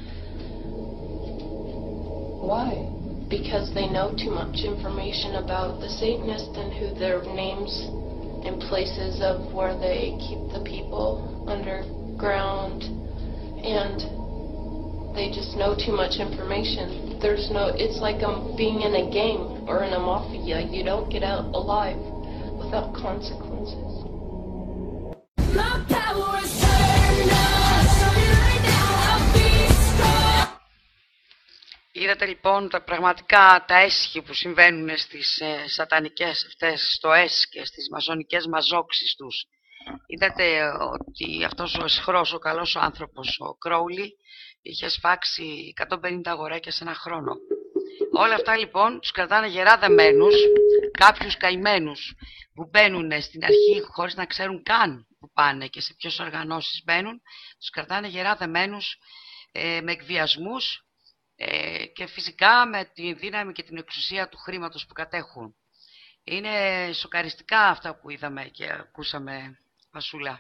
Speaker 17: Why?
Speaker 16: Because they know too much information about the Satanists and who their names and places of where they keep the people underground, and they just know too much information. There's no, it's like um, being in a gang or in a mafia. You don't get out alive without consequences.
Speaker 1: My power is turned on. Show me right now I'll be strong.
Speaker 2: Είδατε λοιπόν τα πραγματικά τα έσχη που συμβαίνουν στις ε, σατανικές αυτές, στο ΕΣ και στις μαζονικές μαζόξεις τους. Είδατε ότι αυτός ο εσχρός, ο καλός ο άνθρωπος, ο Κρόουλι, είχε σφάξει εκατόν πενήντα αγοράκια σε ένα χρόνο. Όλα αυτά λοιπόν τους κρατάνε γερά δεμένους, κάποιους καημένους που μπαίνουν στην αρχή χωρίς να ξέρουν καν που πάνε και σε ποιες οργανώσεις μπαίνουν, τους κρατάνε γερά δεμένους ε, με εκβιασμούς ε, και φυσικά με τη δύναμη και την εξουσία του χρήματος που κατέχουν. Είναι σοκαριστικά αυτά που είδαμε και ακούσαμε, Βασούλα.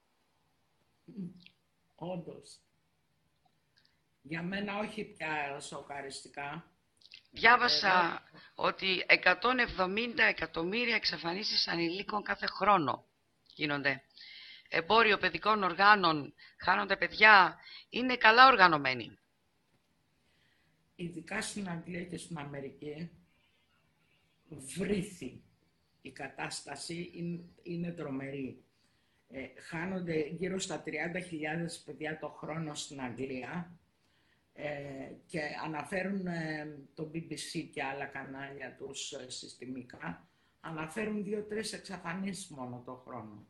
Speaker 3: Όντως. Για μένα όχι πια σοκαριστικά.
Speaker 2: Διάβασα ε, ότι εκατόν εβδομήντα εκατομμύρια εξαφανίσεις ανηλίκων κάθε χρόνο γίνονται. Εμπόριο παιδικών οργάνων, χάνονται παιδιά, είναι καλά οργανωμένοι.
Speaker 3: Ειδικά στην Αγγλία και στην Αμερική βρήθη η κατάσταση, είναι, είναι τρομερή. Ε, χάνονται γύρω στα τριάντα χιλιάδες παιδιά το χρόνο στην Αγγλία ε, και αναφέρουν ε, το μπι μπι σι και άλλα κανάλια τους ε, συστημικά, αναφέρουν δύο-τρεις εξαφανίσεις μόνο το χρόνο.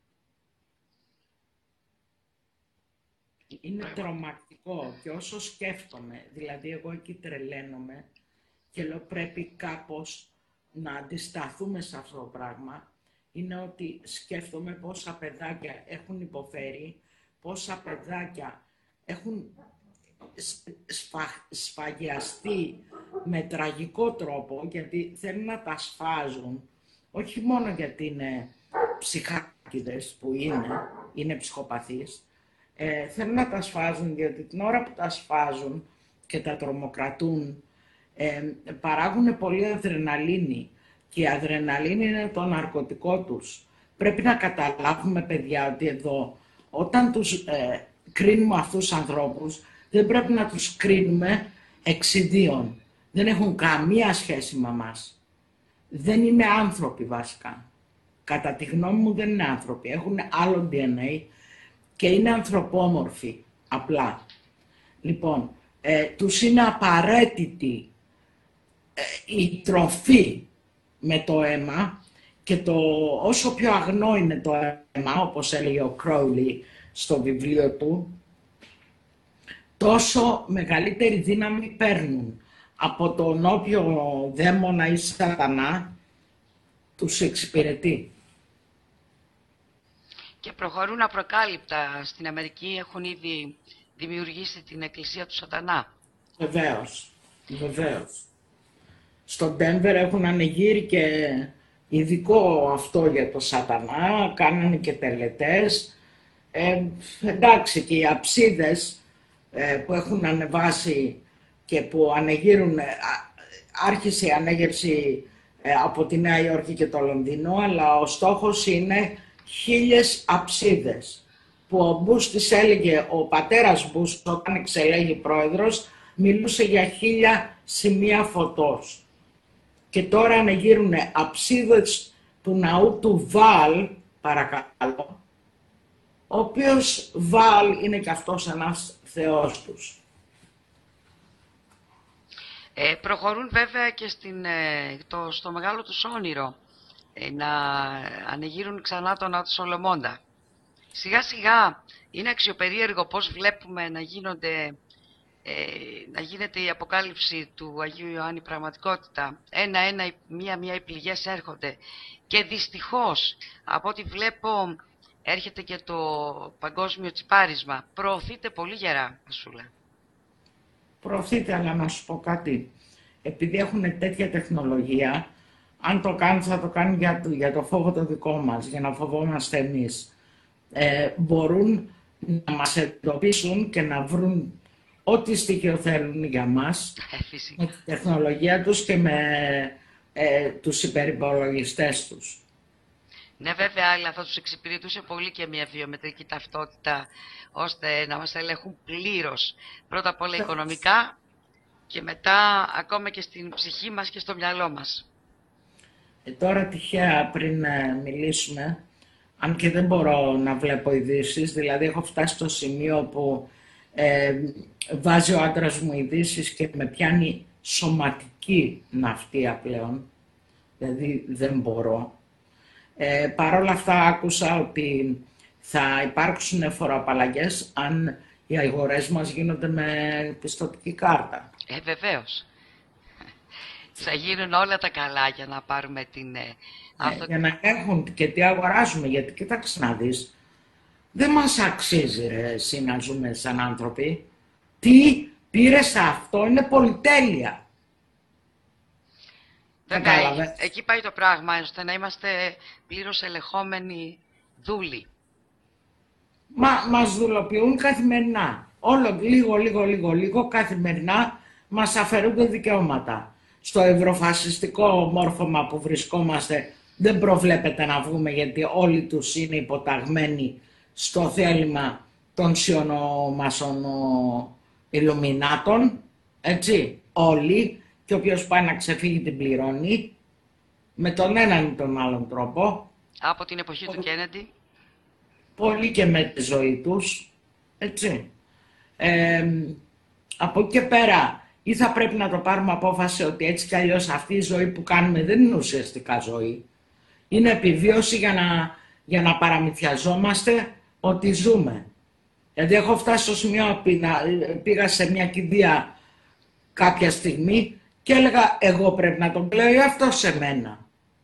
Speaker 3: Είναι τρομακτικό και όσο σκέφτομαι, δηλαδή εγώ εκεί τρελαίνομαι και λέω πρέπει κάπως να αντισταθούμε σε αυτό το πράγμα, είναι ότι σκέφτομαι πόσα παιδάκια έχουν υποφέρει, πόσα παιδάκια έχουν σφα, σφαγιαστεί με τραγικό τρόπο, γιατί θέλουν να τα σφάζουν, όχι μόνο γιατί είναι ψυχάκιδες που είναι, είναι ψυχοπαθείς, ε, θέλουν να τα σφάζουν γιατί την ώρα που τα σφάζουν και τα τρομοκρατούν, ε, παράγουν πολύ αδρεναλίνη. Και η αδρεναλίνη είναι το ναρκωτικό τους. Πρέπει να καταλάβουμε, παιδιά, ότι εδώ, όταν τους ε, κρίνουμε αυτούς τους ανθρώπους, δεν πρέπει να τους κρίνουμε εξιδίων. Δεν έχουν καμία σχέση με μας. Δεν είναι άνθρωποι βασικά. Κατά τη γνώμη μου δεν είναι άνθρωποι. Έχουν άλλο ντι εν έι και είναι ανθρωπόμορφοι, απλά. Λοιπόν, ε, τους είναι απαραίτητη ε, η τροφή με το αίμα και το όσο πιο αγνό είναι το αίμα, όπως έλεγε ο Κρόουλι στο βιβλίο του, τόσο μεγαλύτερη δύναμη παίρνουν από τον όποιο δαίμονα ή σατανά τους εξυπηρετεί.
Speaker 2: Και προχωρούν απροκάλυπτα. Στην Αμερική έχουν ήδη δημιουργήσει την εκκλησία του σατανά.
Speaker 3: Βεβαίως, βεβαίως. Στο Ντένβερ έχουν ανοιγείρει και ειδικό αυτό για το σατανά, κάνανε και τελετές. Ε, εντάξει, και οι αψίδες ε, που έχουν ανεβάσει και που ανεγείρουν, ε, άρχισε η ανέγερση ε, από τη Νέα Υόρκη και το Λονδίνο, αλλά ο στόχος είναι χίλιες αψίδες, που ο Μπούς της έλεγε, ο πατέρας Μπούς όταν εξελέγει πρόεδρος, μιλούσε για χίλια σημεία φωτός. Και τώρα ανεγείρουν αψίδες του ναού του Βάλ, παρακαλώ, ο οποίος Βάλ είναι και αυτός ένας θεός τους.
Speaker 2: Ε, προχωρούν βέβαια και στην, ε, το, στο μεγάλο τους όνειρο, ε, να ανεγείρουν ξανά τον ναό του Σολομώντα. Σιγά σιγά είναι αξιοπερίεργο πώς βλέπουμε να γίνονται... Ε, να γίνεται η αποκάλυψη του Αγίου Ιωάννη πραγματικότητα. Ένα-ένα, μία-μία οι πληγές έρχονται. Και δυστυχώς, από ό,τι βλέπω, έρχεται και το παγκόσμιο τσιπάρισμα. Προωθείται πολύ γερά, Βασούλα.
Speaker 3: Προωθείται, αλλά να σου πω κάτι. Επειδή έχουν τέτοια τεχνολογία, αν το κάνουν, θα το κάνουν για το, για το φόβο το δικό μας, για να φοβόμαστε εμείς. Ε, μπορούν να μας εντοπίσουν και να βρουν ό,τι στοιχείο θέλουν για μας, με τη τεχνολογία τους και με ε, τους υπερυπολογιστές τους.
Speaker 2: Ναι, βέβαια, αλλά θα τους εξυπηρετούσε πολύ και μια βιομετρική ταυτότητα, ώστε να μας ελέγχουν πλήρως. Πρώτα απ' όλα οικονομικά και μετά ακόμα και στην ψυχή μας και στο μυαλό μας.
Speaker 3: Ε, τώρα τυχαία πριν ε, μιλήσουμε, αν και δεν μπορώ να βλέπω ειδήσεις, δηλαδή έχω φτάσει στο σημείο που ε, βάζει ο άντρας μου ειδήσεις και με πιάνει σωματική ναυτία πλέον, δηλαδή δεν μπορώ. Ε, Παρ' όλα αυτά άκουσα ότι θα υπάρξουν φοροαπαλλαγές αν οι αγορές μας γίνονται με πιστωτική κάρτα.
Speaker 2: Ε, βεβαίως. Θα γίνουν όλα τα καλά για να πάρουμε την... Ε, αυτό...
Speaker 3: ε, για να έχουν και τι αγοράζουμε, γιατί κοίταξε να δεις, δεν μας αξίζει ρε εσύ να ζούμε σαν άνθρωποι. Τι πήρες αυτό, είναι πολυτέλεια.
Speaker 2: Βέβαια, εκεί πάει το πράγμα, ώστε να είμαστε πλήρως ελεγχόμενοι δούλοι.
Speaker 3: Μα μας δουλοποιούν καθημερινά. Όλο λίγο, λίγο, λίγο, λίγο, καθημερινά μας αφαιρούνται δικαιώματα. Στο ευρωφασιστικό μόρφωμα που βρισκόμαστε δεν προβλέπεται να βγούμε, γιατί όλοι τους είναι υποταγμένοι στο θέλημα των σιωνομασονο Ιλουμινάτων, έτσι, όλοι, και όποιος πάει να ξεφύγει την πληρώνει, με τον έναν ή τον άλλον τρόπο.
Speaker 2: Από την εποχή του Κέννεντι.
Speaker 3: Πολύ και με τη ζωή τους, έτσι. Ε, από εκεί και πέρα, ή θα πρέπει να το πάρουμε απόφαση ότι έτσι κι αλλιώς αυτή η ζωή που κάνουμε δεν είναι ουσιαστικά ζωή. Είναι επιβίωση για να, για να παραμυθιαζόμαστε ότι ζούμε. Δηλαδή έχω φτάσει στο σημείο, πήγα σε μια κηδεία κάποια στιγμή και έλεγα εγώ πρέπει να τον κλαίω ή αυτό σε μένα.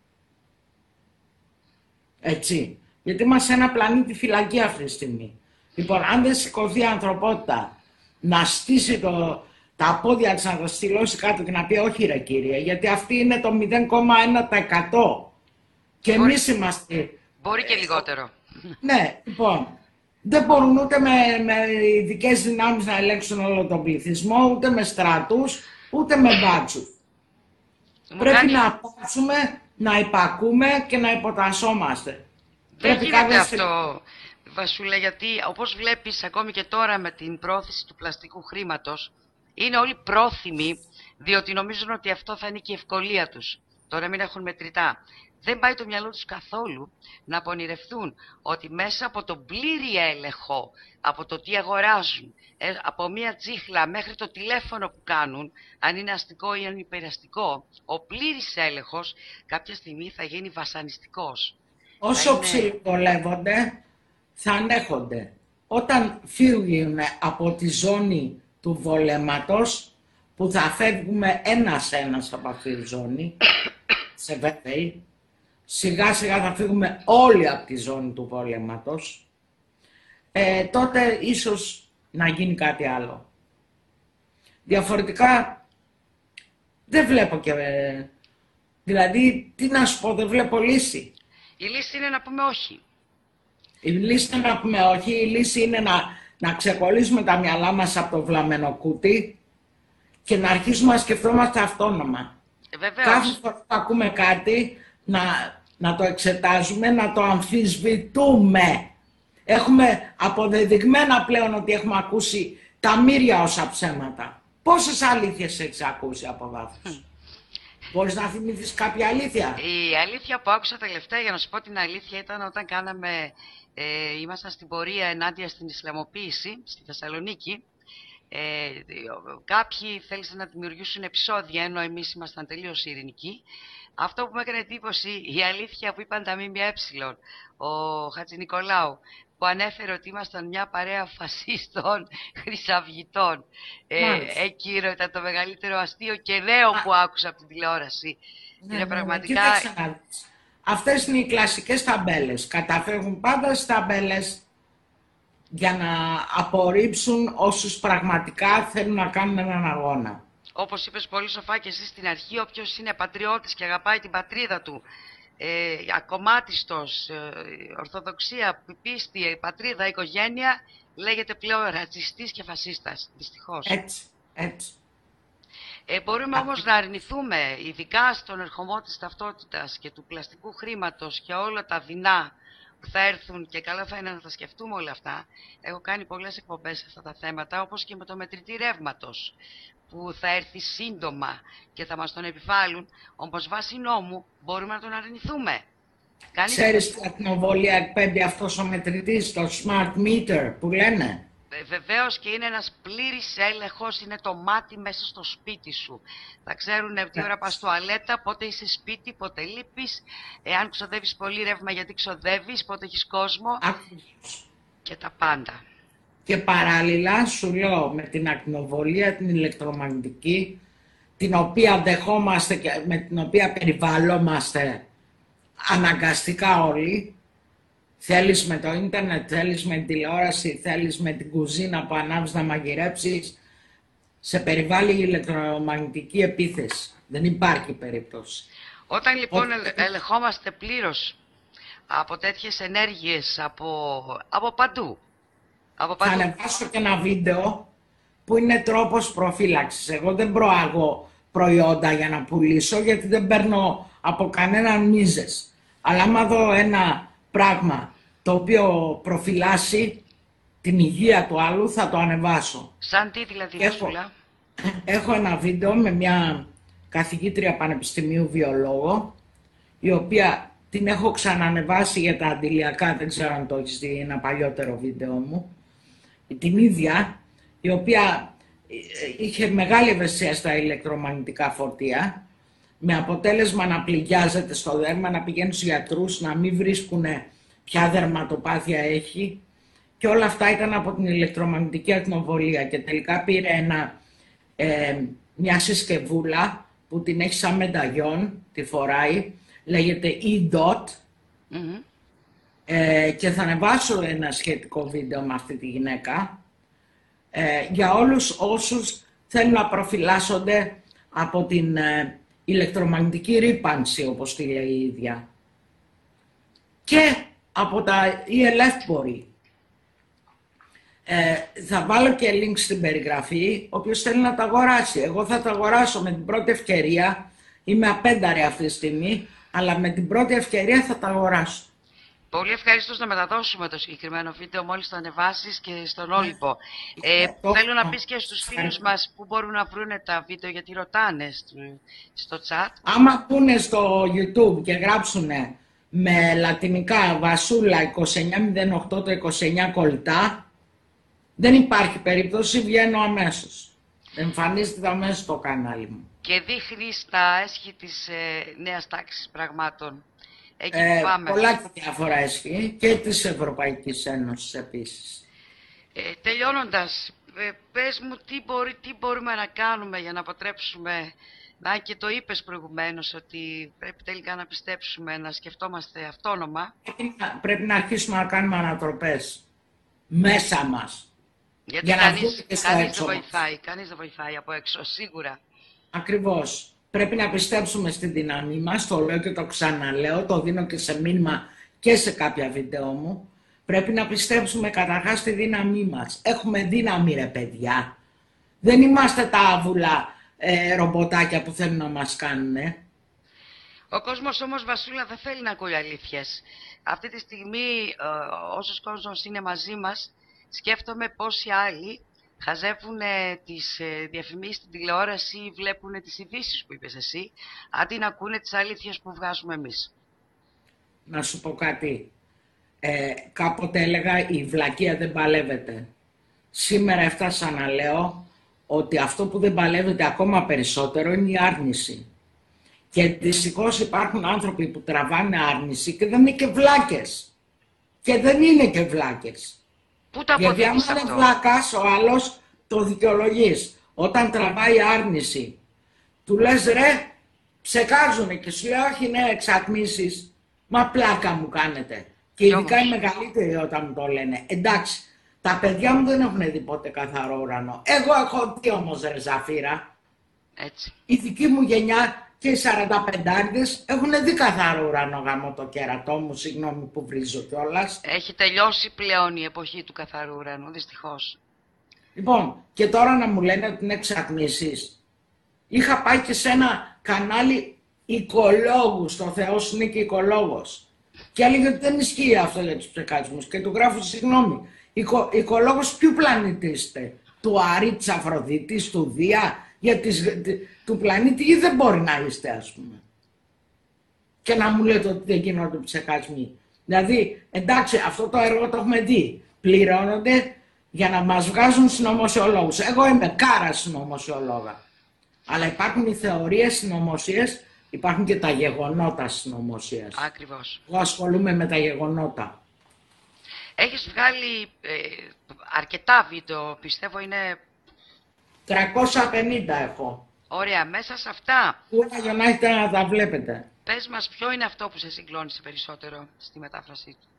Speaker 3: Έτσι. Γιατί είμαστε σε ένα πλανήτη φυλακή αυτή τη στιγμή. Λοιπόν, αν δεν σηκωθεί η ανθρωπότητα να στήσει το, τα πόδια της, να τα στυλώσει κάτω και να πει όχι ρε κύριε, γιατί αυτή είναι το μηδέν κόμμα ένα τοις εκατό και
Speaker 2: Μπορεί...
Speaker 3: εμείς είμαστε...
Speaker 2: Μπορεί και λιγότερο.
Speaker 3: Ναι, λοιπόν, δεν μπορούν ούτε με, με ειδικές δυνάμεις να ελέγξουν όλο τον πληθυσμό, ούτε με στρατούς, ούτε με μπάτσους. Πρέπει κάνει... να πάψουμε, να υπακούμε και να υποτασσόμαστε.
Speaker 2: Δεν γίνεται αυτό, Βασούλα, γιατί όπως βλέπεις ακόμη και τώρα με την πρόθεση του πλαστικού χρήματος, είναι όλοι πρόθυμοι, διότι νομίζουν ότι αυτό θα είναι και η ευκολία τους. Τώρα μην έχουν μετρητά. Δεν πάει το μυαλό τους καθόλου να απονηρευτούν ότι μέσα από τον πλήρη έλεγχο, από το τι αγοράζουν, από μία τσίχλα μέχρι το τηλέφωνο που κάνουν, αν είναι αστικό ή αν είναι υπεραστικό, ο πλήρης έλεγχος κάποια στιγμή θα γίνει βασανιστικός.
Speaker 3: Όσο είναι... ψιλοβολεύονται, θα ανέχονται. Όταν φύγουν από τη ζώνη του βολέματος, που θα φεύγουμε ένας-ένας από αυτή τη ζώνη, σε βέβαιη, σιγά σιγά θα φύγουμε όλοι από τη ζώνη του βολέματος, ε, τότε ίσως να γίνει κάτι άλλο. Διαφορετικά δεν βλέπω και... Ε, δηλαδή, τι να σου πω, δεν βλέπω λύση.
Speaker 2: Η λύση είναι να πούμε όχι.
Speaker 3: Η λύση είναι να πούμε όχι, η λύση είναι να, να ξεκολλήσουμε τα μυαλά μας από το βλαμμένο κούτι και να αρχίσουμε να σκεφτόμαστε αυτόνομα.
Speaker 2: Βεβαίως.
Speaker 3: Κάθε φορά που ακούμε κάτι, να, να το εξετάζουμε, να το αμφισβητούμε. Έχουμε αποδεδειγμένα πλέον ότι έχουμε ακούσει τα μύρια όσα ψέματα. Πόσες αλήθειες έχεις ακούσει από βάθος? Μπορείς να θυμηθείς κάποια αλήθεια?
Speaker 2: Η αλήθεια που άκουσα τελευταία, για να σου πω την αλήθεια, ήταν όταν κάναμε, ε, ήμασταν στην πορεία ενάντια στην Ισλαμοποίηση στη Θεσσαλονίκη. Ε, κάποιοι θέλησαν να δημιουργήσουν επεισόδια, ενώ εμείς ήμασταν τελείως ειρηνικοί. Αυτό που μου έκανε εντύπωση, η αλήθεια που είπαν τα ΜΜΕ, ο Χατζηνικολάου, που ανέφερε ότι ήμασταν μια παρέα φασίστων χρυσαυγητών. Ε, Εκείνο ήταν το μεγαλύτερο αστείο και νέο που άκουσα από την τηλεόραση.
Speaker 3: Ναι,
Speaker 2: είναι
Speaker 3: ναι,
Speaker 2: πραγματικά...
Speaker 3: ναι. Αυτές είναι οι κλασικές ταμπέλες. Καταφεύγουν πάντα στις ταμπέλες για να απορρίψουν όσους πραγματικά θέλουν να κάνουν έναν αγώνα.
Speaker 2: Όπως είπες πολύ σοφά και εσύ στην αρχή, όποιος είναι πατριώτης και αγαπάει την πατρίδα του, ε, ακομμάτιστος, ε, ορθοδοξία, πίστη, πατρίδα, οικογένεια, λέγεται πλέον ρατσιστής και φασίστας, δυστυχώς.
Speaker 3: Έτσι, έτσι.
Speaker 2: Ε, μπορούμε όμως να αρνηθούμε, ειδικά στον ερχομό της ταυτότητας και του πλαστικού χρήματος και όλα τα δεινά που θα έρθουν, και καλά θα είναι να τα σκεφτούμε όλα αυτά. Έχω κάνει πολλές εκπομπές σε αυτά τα θέματα, όπως και με το μετρητή ρεύματος, που θα έρθει σύντομα και θα μας τον επιβάλλουν, όμως βάσει νόμου μπορούμε να τον αρνηθούμε.
Speaker 3: Ξέρεις τι ακτινοβολία εκπέμπει αυτός ο μετρητής, το smart meter που λένε?
Speaker 2: βεβαίως και είναι ένας πλήρης έλεγχος, είναι το μάτι μέσα στο σπίτι σου. Θα ξέρουν τι ώρα πας τουαλέτα, πότε είσαι σπίτι, πότε λείπεις, εάν ξοδεύεις πολύ ρεύμα γιατί ξοδεύεις, πότε έχεις κόσμο και τα πάντα.
Speaker 3: Και παράλληλα σου λέω με την ακτινοβολία, την ηλεκτρομαγνητική, την οποία δεχόμαστε και με την οποία περιβαλλόμαστε αναγκαστικά όλοι. Θέλεις με το ίντερνετ, θέλεις με την τηλεόραση, θέλεις με την κουζίνα που ανάβεις να μαγειρέψεις, σε περιβάλλει η ηλεκτρομαγνητική επίθεση. Δεν υπάρχει περίπτωση.
Speaker 2: Όταν λοιπόν Ό, ελεγχόμαστε πλήρως από τέτοιες ενέργειες, από, από παντού, από παντού.
Speaker 3: Θα ανεβάσω και ένα βίντεο που είναι τρόπος προφύλαξης. Εγώ δεν προάγω προϊόντα για να πουλήσω, γιατί δεν παίρνω από κανέναν μίζες. Αλλά άμα δω ένα πράγμα το οποίο προφυλάσσει την υγεία του άλλου, θα το ανεβάσω.
Speaker 2: Σαν τι δηλαδή,
Speaker 3: έχω, έχω ένα βίντεο με μια καθηγήτρια πανεπιστημίου βιολόγο, η οποία την έχω ξανανεβάσει για τα αντιλιακά, δεν ξέρω αν το έχεις δει, ένα παλιότερο βίντεο μου. Την ίδια, η οποία είχε μεγάλη ευαισθησία στα ηλεκτρομαγνητικά φορτία, με αποτέλεσμα να πληγιάζεται στο δέρμα, να πηγαίνει στους γιατρούς, να μην βρίσκουν ποια δερματοπάθεια έχει, και όλα αυτά ήταν από την ηλεκτρομαγνητική ακτινοβολία. Και τελικά πήρε ένα, ε, μια συσκευούλα που την έχει σαν μενταγιόν, τη φοράει, λέγεται E-Dot, mm-hmm. ε, και θα ανεβάσω ένα σχετικό βίντεο με αυτή τη γυναίκα, ε, για όλους όσους θέλουν να προφυλάσσονται από την ε, ηλεκτρομαγνητική ρύπανση, όπως τη λέει η ίδια. Και από τα ι ελ εφ μπορεί. Ε, θα βάλω και link στην περιγραφή, όποιος θέλει να τα αγοράσει. Εγώ θα τα αγοράσω με την πρώτη ευκαιρία. Είμαι απένταρη αυτή τη στιγμή, αλλά με την πρώτη ευκαιρία θα τα αγοράσω.
Speaker 2: Πολύ ευχαριστώ να μεταδώσουμε το συγκεκριμένο βίντεο μόλις το ανεβάσεις και στον Όλυμπο. Ε, ε, το, θέλω να πεις και στους φίλους μας που μπορούν να βρουν τα βίντεο, γιατί ρωτάνε στο chat.
Speaker 3: Άμα πούνε στο YouTube και γράψουν με λατινικά Βασούλα είκοσι εννιά μηδέν οκτώ το είκοσι εννιά κολλητά, δεν υπάρχει περίπτωση, βγαίνω αμέσως. Εμφανίζεται αμέσως στο κανάλι μου.
Speaker 2: Και δείχνεις τα έσχη της ε, νέας τάξης πραγμάτων. Εκεί
Speaker 3: ε,
Speaker 2: πάμε.
Speaker 3: Πολλά και διάφορα έσχη και της Ευρωπαϊκής Ένωσης επίσης.
Speaker 2: Ε, τελειώνοντας, ε, πες μου τι, μπορεί, τι μπορούμε να κάνουμε για να αποτρέψουμε, να και το είπες προηγουμένως, ότι πρέπει τελικά να πιστέψουμε, να σκεφτόμαστε αυτόνομα.
Speaker 3: Πρέπει να, πρέπει να αρχίσουμε να κάνουμε ανατροπές μέσα μας.
Speaker 2: Γιατί
Speaker 3: για
Speaker 2: κανείς,
Speaker 3: να
Speaker 2: κανείς δεν βοηθάει, κανείς δεν βοηθάει από έξω, σίγουρα.
Speaker 3: Ακριβώς. Πρέπει να πιστέψουμε στη δύναμή μας, το λέω και το ξαναλέω, το δίνω και σε μήνυμα και σε κάποια βίντεο μου. Πρέπει να πιστέψουμε καταρχάς στη δύναμή μας. Έχουμε δύναμη ρε παιδιά. Δεν είμαστε τα άβουλα ε, ρομποτάκια που θέλουν να μας κάνουνε.
Speaker 2: Ο κόσμος όμως, Βασούλα, δεν θέλει να ακούει αλήθειες. Αυτή τη στιγμή, ε, όσος κόσμος είναι μαζί μας, σκέφτομαι πόσοι άλλοι χαζεύουν ε, τις ε, διαφημίσεις στην τηλεόραση ή βλέπουν τις ειδήσεις που είπες εσύ, αντί να ακούνε τις αλήθειες που βγάζουμε εμείς.
Speaker 3: Να σου πω κάτι. Ε, κάποτε έλεγα η βλακεία δεν παλεύεται. Σήμερα έφτασα να λέω ότι αυτό που δεν παλεύεται ακόμα περισσότερο είναι η άρνηση. Και δυστυχώς υπάρχουν άνθρωποι που τραβάνε άρνηση και δεν είναι και βλάκες. Και δεν είναι και βλάκες.
Speaker 2: Πού τα
Speaker 3: Γιατί αν
Speaker 2: αυτό?
Speaker 3: είναι βλάκας, ο άλλος το δικαιολογείς. Όταν τραβάει άρνηση, του λες ρε, ψεκάζουνε και σου λέει όχι ναι εξατμίσεις, μα πλάκα μου κάνετε. Και ειδικά οι μεγαλύτεροι όταν μου το λένε. Εντάξει, τα παιδιά μου δεν έχουν δει ποτέ καθαρό ουρανό. Εγώ έχω δει όμως ρε Ζαφύρα.
Speaker 2: Έτσι.
Speaker 3: Η δική μου γενιά και οι σαρανταπεντάριδες έχουν δει καθαρό ουρανό, γάμο το κέρατό μου, συγγνώμη που βρίζω κιόλας.
Speaker 2: Έχει τελειώσει πλέον η εποχή του καθαρού ουρανού, δυστυχώς.
Speaker 3: Λοιπόν, και τώρα να μου λένε ότι είναι εξατμίσεις. Είχα πάει και σε ένα κανάλι οικολόγους, το Θεός είναι και οικολόγος. Και έλεγε ότι δεν ισχύει αυτό για τους ψεκάσμους. Και του γράφω συγγνώμη. Οικο, οικολόγος ποιου πλανήτη είστε? Του Άρη, της Αφροδίτης, του Δία, για τις, του πλανήτη ή δεν μπορεί να είστε ας πούμε. Και να μου λέτε ότι δεν γίνονται ψεκάσμοι. Δηλαδή, εντάξει, αυτό το έργο το έχουμε δει. Πληρώνονται για να μας βγάζουν συνωμοσιολόγους. Εγώ είμαι κάρα συνωμοσιολόγα. Αλλά υπάρχουν οι θεωρίες συνωμοσίες, υπάρχουν και τα γεγονότα συνωμοσίας.
Speaker 2: Ακριβώς.
Speaker 3: Εγώ ασχολούμαι με τα γεγονότα.
Speaker 2: Έχεις βγάλει ε, αρκετά βίντεο, πιστεύω είναι...
Speaker 3: τριακόσια πενήντα έχω.
Speaker 2: Ωραία, μέσα σε αυτά...
Speaker 3: Ούρα για να έχετε να τα βλέπετε.
Speaker 2: Πες μας ποιο είναι αυτό που σε συγκλώνησε περισσότερο στη μετάφρασή του.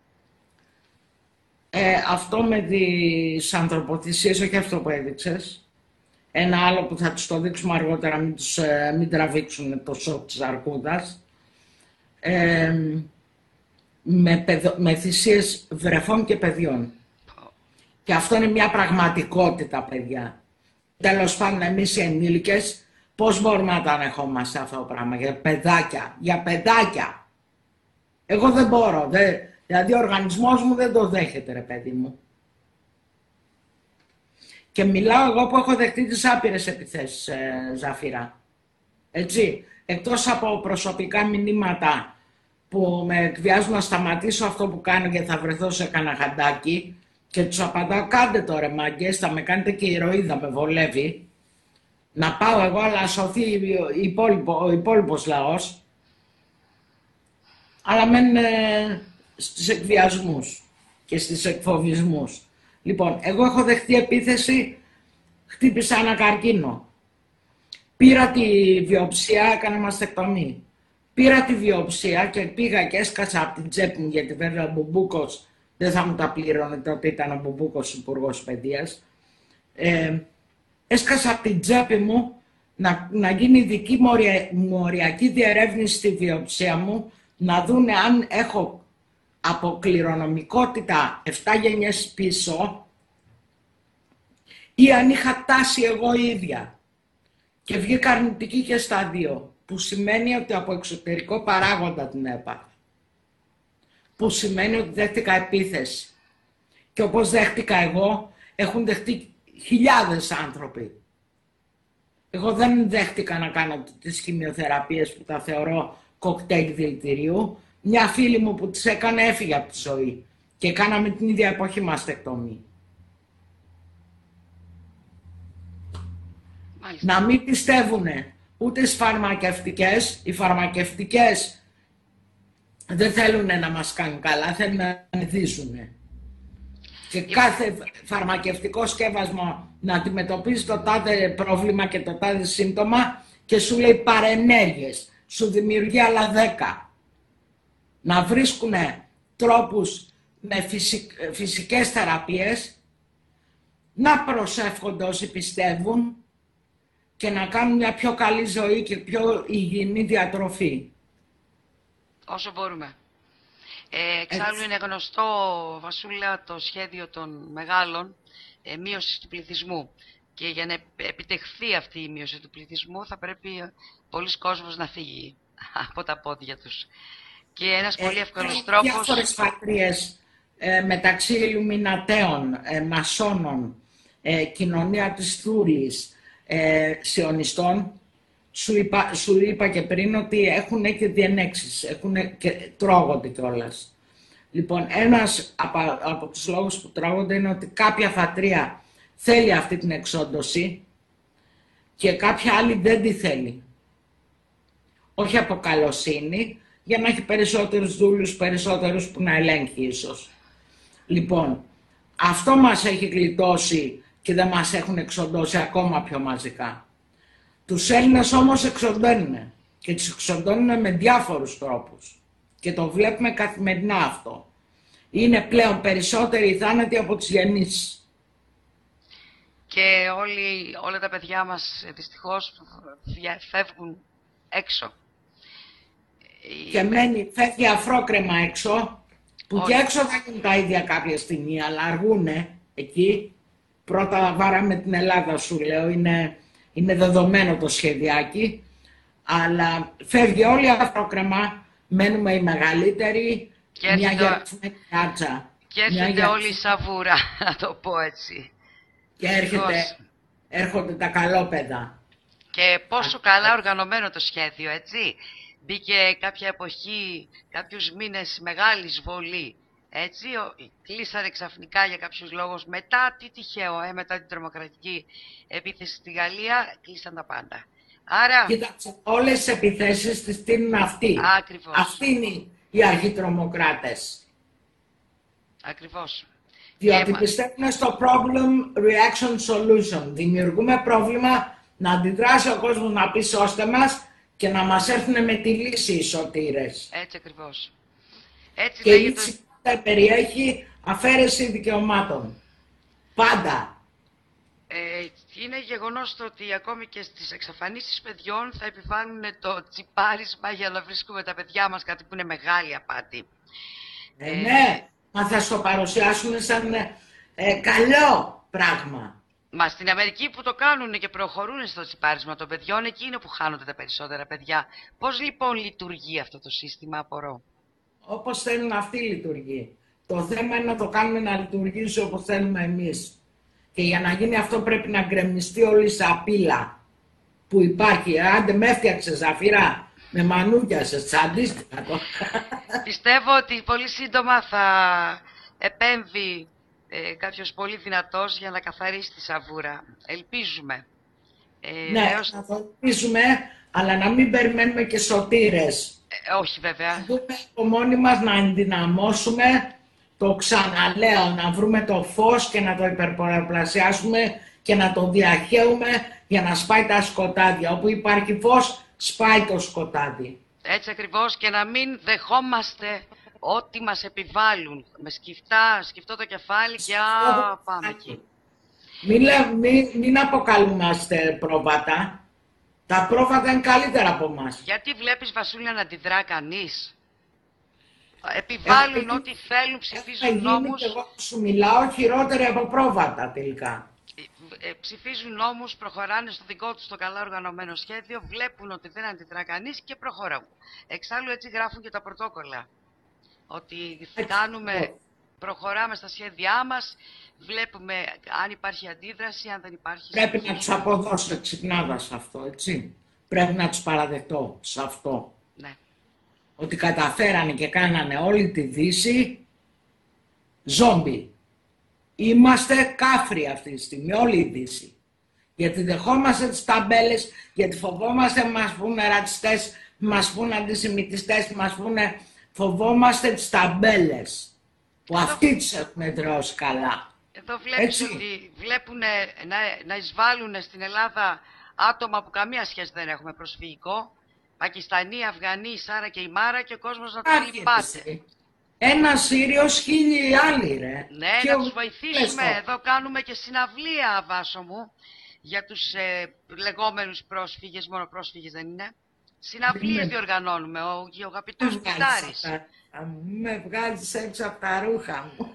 Speaker 3: Ε, αυτό με τις ανθρωποθυσίες, όχι αυτό που έδειξες. Ένα άλλο που θα τους το δείξουμε αργότερα, μην, τους, ε, μην τραβήξουν το σοκ της αρκούδας. Ε, με, παιδο, με θυσίες βρεφών και παιδιών. Και αυτό είναι μια πραγματικότητα, παιδιά. Τέλος πάντων, εμείς οι ενήλικες, πώς μπορούμε να τα ανεχόμαστε αυτό το πράγμα, για παιδάκια, για παιδάκια. Εγώ δεν μπορώ, δε, δηλαδή ο οργανισμός μου δεν το δέχεται, ρε παιδί μου. Και μιλάω εγώ που έχω δεχτεί τις άπειρες επιθέσεις, ε, Ζαφύρα. Έτσι, εκτός από προσωπικά μηνύματα που με εκβιάζουν να σταματήσω αυτό που κάνω και θα βρεθώ σε κανένα χαντάκι και τους απαντάω, κάντε το ρε μάγκες, θα με κάνετε και ηρωίδα, με βολεύει. Να πάω εγώ, αλλά να σωθεί ο υπόλοιπος λαός. Αλλά μένουν ε, στις εκβιασμούς και στις εκφοβισμούς. Λοιπόν, εγώ έχω δεχτεί επίθεση, χτύπησα ένα καρκίνο. Πήρα τη βιοψία, έκανα μαστεκτομή. Πήρα τη βιοψία και πήγα και έσκασα από την τσέπη μου, γιατί βέβαια ο Μπουμπούκος δεν θα μου τα πλήρωνε, τότε ήταν ο Μπουμπούκος υπουργός παιδείας. Ε, έσκασα από την τσέπη μου να, να γίνει ειδική μορια, μοριακή διερεύνηση στη βιοψία μου, να δούνε αν έχω από κληρονομικότητα εφτά γενιές πίσω ή αν είχα τάση εγώ ίδια. Και βγήκα αρνητική και στα δύο, που σημαίνει ότι από εξωτερικό παράγοντα την έπαθα. Που σημαίνει ότι δέχτηκα επίθεση. Και όπως δέχτηκα εγώ, έχουν δεχτεί χιλιάδες άνθρωποι. Εγώ δεν δέχτηκα να κάνω τις χημειοθεραπείες που τα θεωρώ κοκτέιλ δηλητηρίου. Μια φίλη μου που τις έκανε έφυγε από τη ζωή και κάναμε την ίδια εποχή μαστεκτομή. Να μην πιστεύουνε ούτε στις φαρμακευτικές. Οι φαρμακευτικές δεν θέλουν να μας κάνουν καλά, θέλουν να νηθίσουν. Και κάθε φαρμακευτικό σκεύασμα να αντιμετωπίζει το τάδε πρόβλημα και το τάδε σύμπτωμα και σου λέει παρενέργειες, σου δημιουργεί άλλα δέκα. Να βρίσκουν τρόπους με φυσικ, φυσικές θεραπείες, να προσεύχονται όσοι πιστεύουν και να κάνουν μια πιο καλή ζωή και πιο υγιεινή διατροφή.
Speaker 2: Όσο μπορούμε. Ε, εξάλλου
Speaker 3: Έτσι.
Speaker 2: είναι γνωστό, Βασούλα, το σχέδιο των μεγάλων ε, μείωσης του πληθυσμού. Και για να επιτευχθεί αυτή η μείωση του πληθυσμού θα πρέπει πολλοί κόσμος να φύγει από τα πόδια τους. Και ένας πολύ εύκολος
Speaker 3: ε,
Speaker 2: τρόπος...
Speaker 3: Διάφορες φατρίες ε, μεταξύ Ιλουμινατέων, ε, Μασόνων, ε, Κοινωνία της Θούλης, ε, Σιωνιστών, σου είπα, σου είπα και πριν ότι έχουν και διενέξεις, έχουν και τρώγονται κιόλας. Λοιπόν, ένας από, από τους λόγους που τρώγονται είναι ότι κάποια φατρία θέλει αυτή την εξόντωση και κάποια άλλη δεν τη θέλει. Όχι από καλοσύνη, για να έχει περισσότερους δούλους, περισσότερους που να ελέγχει ίσως. Λοιπόν, αυτό μας έχει γλιτώσει και δεν μας έχουν εξοντώσει ακόμα πιο μαζικά. Τους Έλληνες όμως εξοντώνουν και τους εξοντώνουν με διάφορους τρόπους και το βλέπουμε καθημερινά αυτό. Είναι πλέον περισσότεροι οι θάνατοι από τις γεννήσεις.
Speaker 2: Και όλοι, όλα τα παιδιά μας δυστυχώς φεύγουν έξω.
Speaker 3: Και μένει, φεύγει αφρόκρεμα έξω, που
Speaker 2: όλοι.
Speaker 3: Και έξω θα γίνουν τα ίδια κάποια στιγμή, αλλά αργούνε εκεί. Πρώτα βάραμε την Ελλάδα, σου λέω, είναι, είναι δεδομένο το σχεδιάκι, αλλά φεύγει όλοι αφρόκρεμα, μένουμε οι μεγαλύτεροι,
Speaker 2: και
Speaker 3: μια
Speaker 2: έρχεται,
Speaker 3: γερασμένη κάτσα.
Speaker 2: Και έρχεται όλη η σαβούρα, να το πω έτσι.
Speaker 3: Και έρχεται, έρχονται τα καλόπαιδα.
Speaker 2: Και πόσο καλά οργανωμένο το σχέδιο, έτσι. Μπήκε κάποια εποχή, κάποιους μήνες μεγάλη εισβολή Έτσι, ο, κλείσανε ξαφνικά για κάποιους λόγους μετά, τι τυχαίο, ε, μετά την τρομοκρατική επίθεση στη Γαλλία, κλείσαν τα πάντα. Άρα...
Speaker 3: Κοίταξε, όλες τις επιθέσεις τις στείλουν αυτοί.
Speaker 2: Ακριβώς.
Speaker 3: Αυτοί είναι οι αρχιτρομοκράτες.
Speaker 2: Ακριβώς.
Speaker 3: Διότι
Speaker 2: Και...
Speaker 3: πιστεύουν στο problem reaction solution. Δημιουργούμε πρόβλημα να αντιδράσει ο κόσμος να πει σώστε μας και να μας έρθουν με τη λύση οι σωτήρες.
Speaker 2: Έτσι ακριβώς. Έτσι
Speaker 3: και
Speaker 2: λέγεται...
Speaker 3: η λύση περιέχει αφαίρεση δικαιωμάτων. Πάντα.
Speaker 2: Ε, είναι γεγονός το ότι ακόμη και στις εξαφανίσεις παιδιών θα επιβάλλουν το τσιπάρισμα για να βρίσκουμε τα παιδιά μας, κάτι που είναι μεγάλη απάτη.
Speaker 3: Ε, ε, ναι, μα θα στο παρουσιάσουν σαν ε, καλό πράγμα.
Speaker 2: Μα στην Αμερική που το κάνουν και προχωρούν στο τσιπάρισμα των παιδιών, εκεί είναι που χάνονται τα περισσότερα παιδιά. Πώς λοιπόν λειτουργεί αυτό το σύστημα, απορώ.
Speaker 3: Όπως θέλουν αυτοί λειτουργεί. Το θέμα είναι να το κάνουμε να λειτουργήσει όπως θέλουμε εμείς. Και για να γίνει αυτό πρέπει να γκρεμιστεί όλη η σαπίλα που υπάρχει. Άντε με έφτιαξε Ζαφυρά, με μανούκια σε τσαντίστηκα το.
Speaker 2: Πιστεύω ότι πολύ σύντομα θα επέμβει ε, κάποιος πολύ δυνατός για να καθαρίσει τη σαβούρα. Ελπίζουμε. Ε,
Speaker 3: ναι, έως... να το ελπίζουμε, αλλά να μην περιμένουμε και σωτήρες.
Speaker 2: Ε, όχι βέβαια.
Speaker 3: Να δούμε από μόνοι μας να ενδυναμώσουμε, το ξαναλέω, να βρούμε το φως και να το υπερπολαπλασιάσουμε και να το διαχέουμε για να σπάει τα σκοτάδια. Όπου υπάρχει φως, σπάει το σκοτάδι.
Speaker 2: Έτσι ακριβώς, και να μην δεχόμαστε ό,τι μας επιβάλλουν. Με σκυφτά, σκυφτώ το κεφάλι και α, πάμε εκεί.
Speaker 3: Μην, μην, μην αποκαλούμαστε πρόβατα. Τα πρόβατα είναι καλύτερα από εμάς.
Speaker 2: Γιατί βλέπεις, Βασούλια, να αντιδρά κανείς. Επιβάλλουν ε, ό,τι θέλουν, ψηφίζουν νόμους.
Speaker 3: Και εγώ σου μιλάω χειρότεροι από πρόβατα τελικά.
Speaker 2: Ε, ε, ψηφίζουν νόμους, προχωράνε στο δικό τους το καλά οργανωμένο σχέδιο, βλέπουν ότι δεν αντιδρά κανείς και προχωρούν. Εξάλλου έτσι γράφουν και τα πρωτόκολλα. Ότι κάνουμε, προχωράμε στα σχέδιά μας, βλέπουμε αν υπάρχει αντίδραση, αν δεν υπάρχει...
Speaker 3: Πρέπει να τους αποδώσω ξυπνάδα σε αυτό, έτσι. Πρέπει να τους παραδεχτώ σε αυτό.
Speaker 2: Ναι.
Speaker 3: Ότι καταφέρανε και κάνανε όλη τη Δύση ζόμπι. Είμαστε κάφροι αυτή τη στιγμή, όλη η Δύση. Γιατί δεχόμαστε τις ταμπέλες, γιατί φοβόμαστε μας πούνε ρατσιστές, μας πούνε αντισημιτιστές, μας πούνε... Φοβόμαστε τις ταμπέλες, που εδώ... αυτοί τις έχουν τρώσει καλά.
Speaker 2: Εδώ βλέπεις έτσι. Ότι βλέπουν να, να εισβάλλουν στην Ελλάδα άτομα που καμία σχέση δεν έχουμε προσφυγικό. Πακιστανοί, Αφγανοί, η Σάρα και η Μάρα και ο κόσμος να τους λυπάται.
Speaker 3: Ένα Σύριος, χίλιοι άλλοι ρε.
Speaker 2: Ναι, και να τους βοηθήσουμε. Εδώ κάνουμε και συναυλία, Βάσο μου, για τους ε, λεγόμενους πρόσφυγες, μόνο πρόσφυγες δεν είναι. Συναυλίες διοργανώνουμε, ο, ο αγαπητός Μητάρης.
Speaker 3: Με βγάζεις έξω από τα ρούχα μου.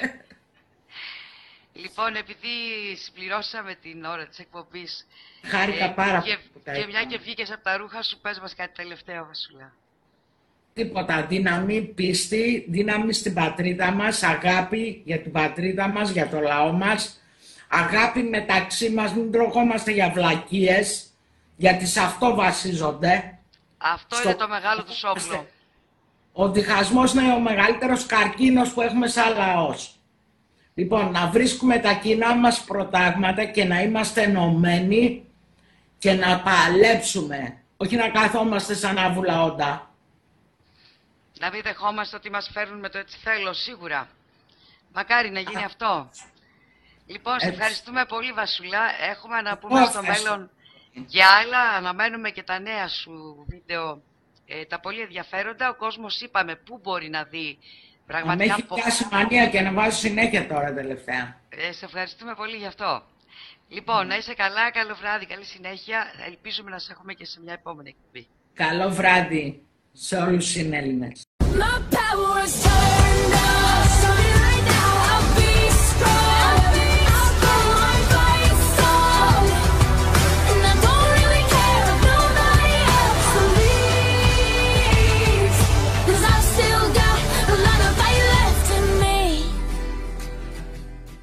Speaker 2: Λοιπόν, επειδή συμπληρώσαμε την ώρα της εκπομπής
Speaker 3: Χάρηκα
Speaker 2: ε,
Speaker 3: πάρα
Speaker 2: και,
Speaker 3: πολύ.
Speaker 2: Και μια και βγήκες από τα ρούχα σου, πες μας κάτι τελευταίο, Βασουλά.
Speaker 3: Τίποτα, δύναμη, πίστη, δύναμη στην πατρίδα μας, αγάπη για την πατρίδα μας, για το λαό μας, αγάπη μεταξύ μας, μην τροχόμαστε για βλακίες, γιατί σε αυτό βασίζονται.
Speaker 2: Αυτό στο... είναι το μεγάλο του όπλο.
Speaker 3: Ο διχασμός είναι ο μεγαλύτερος καρκίνος που έχουμε σαν λαός. Λοιπόν, να βρίσκουμε τα κοινά μας προτάγματα και να είμαστε ενωμένοι και να παλέψουμε. Όχι να καθόμαστε σαν άβουλα όντα.
Speaker 2: Να μην δεχόμαστε ότι μας φέρνουν με το έτσι θέλω, σίγουρα. Μακάρι να γίνει Α, αυτό. Λοιπόν, σε ευχαριστούμε πολύ, Βασουλά. Έχουμε να πούμε στο μέλλον για άλλα. Αναμένουμε και τα νέα σου βίντεο, ε, τα πολύ ενδιαφέροντα. Ο κόσμος, είπαμε, πού μπορεί να δει πραγματικά...
Speaker 3: Να με έχει πιάσει μανία και να βάζω συνέχεια τώρα τελευταία.
Speaker 2: Ε, σε ευχαριστούμε πολύ γι' αυτό. Λοιπόν, mm. να είσαι καλά, καλό βράδυ, καλή συνέχεια. Ελπίζουμε να σε έχουμε και σε μια επόμενη εκπομπή.
Speaker 3: Καλό βράδυ σε όλους τους συνέλληνες.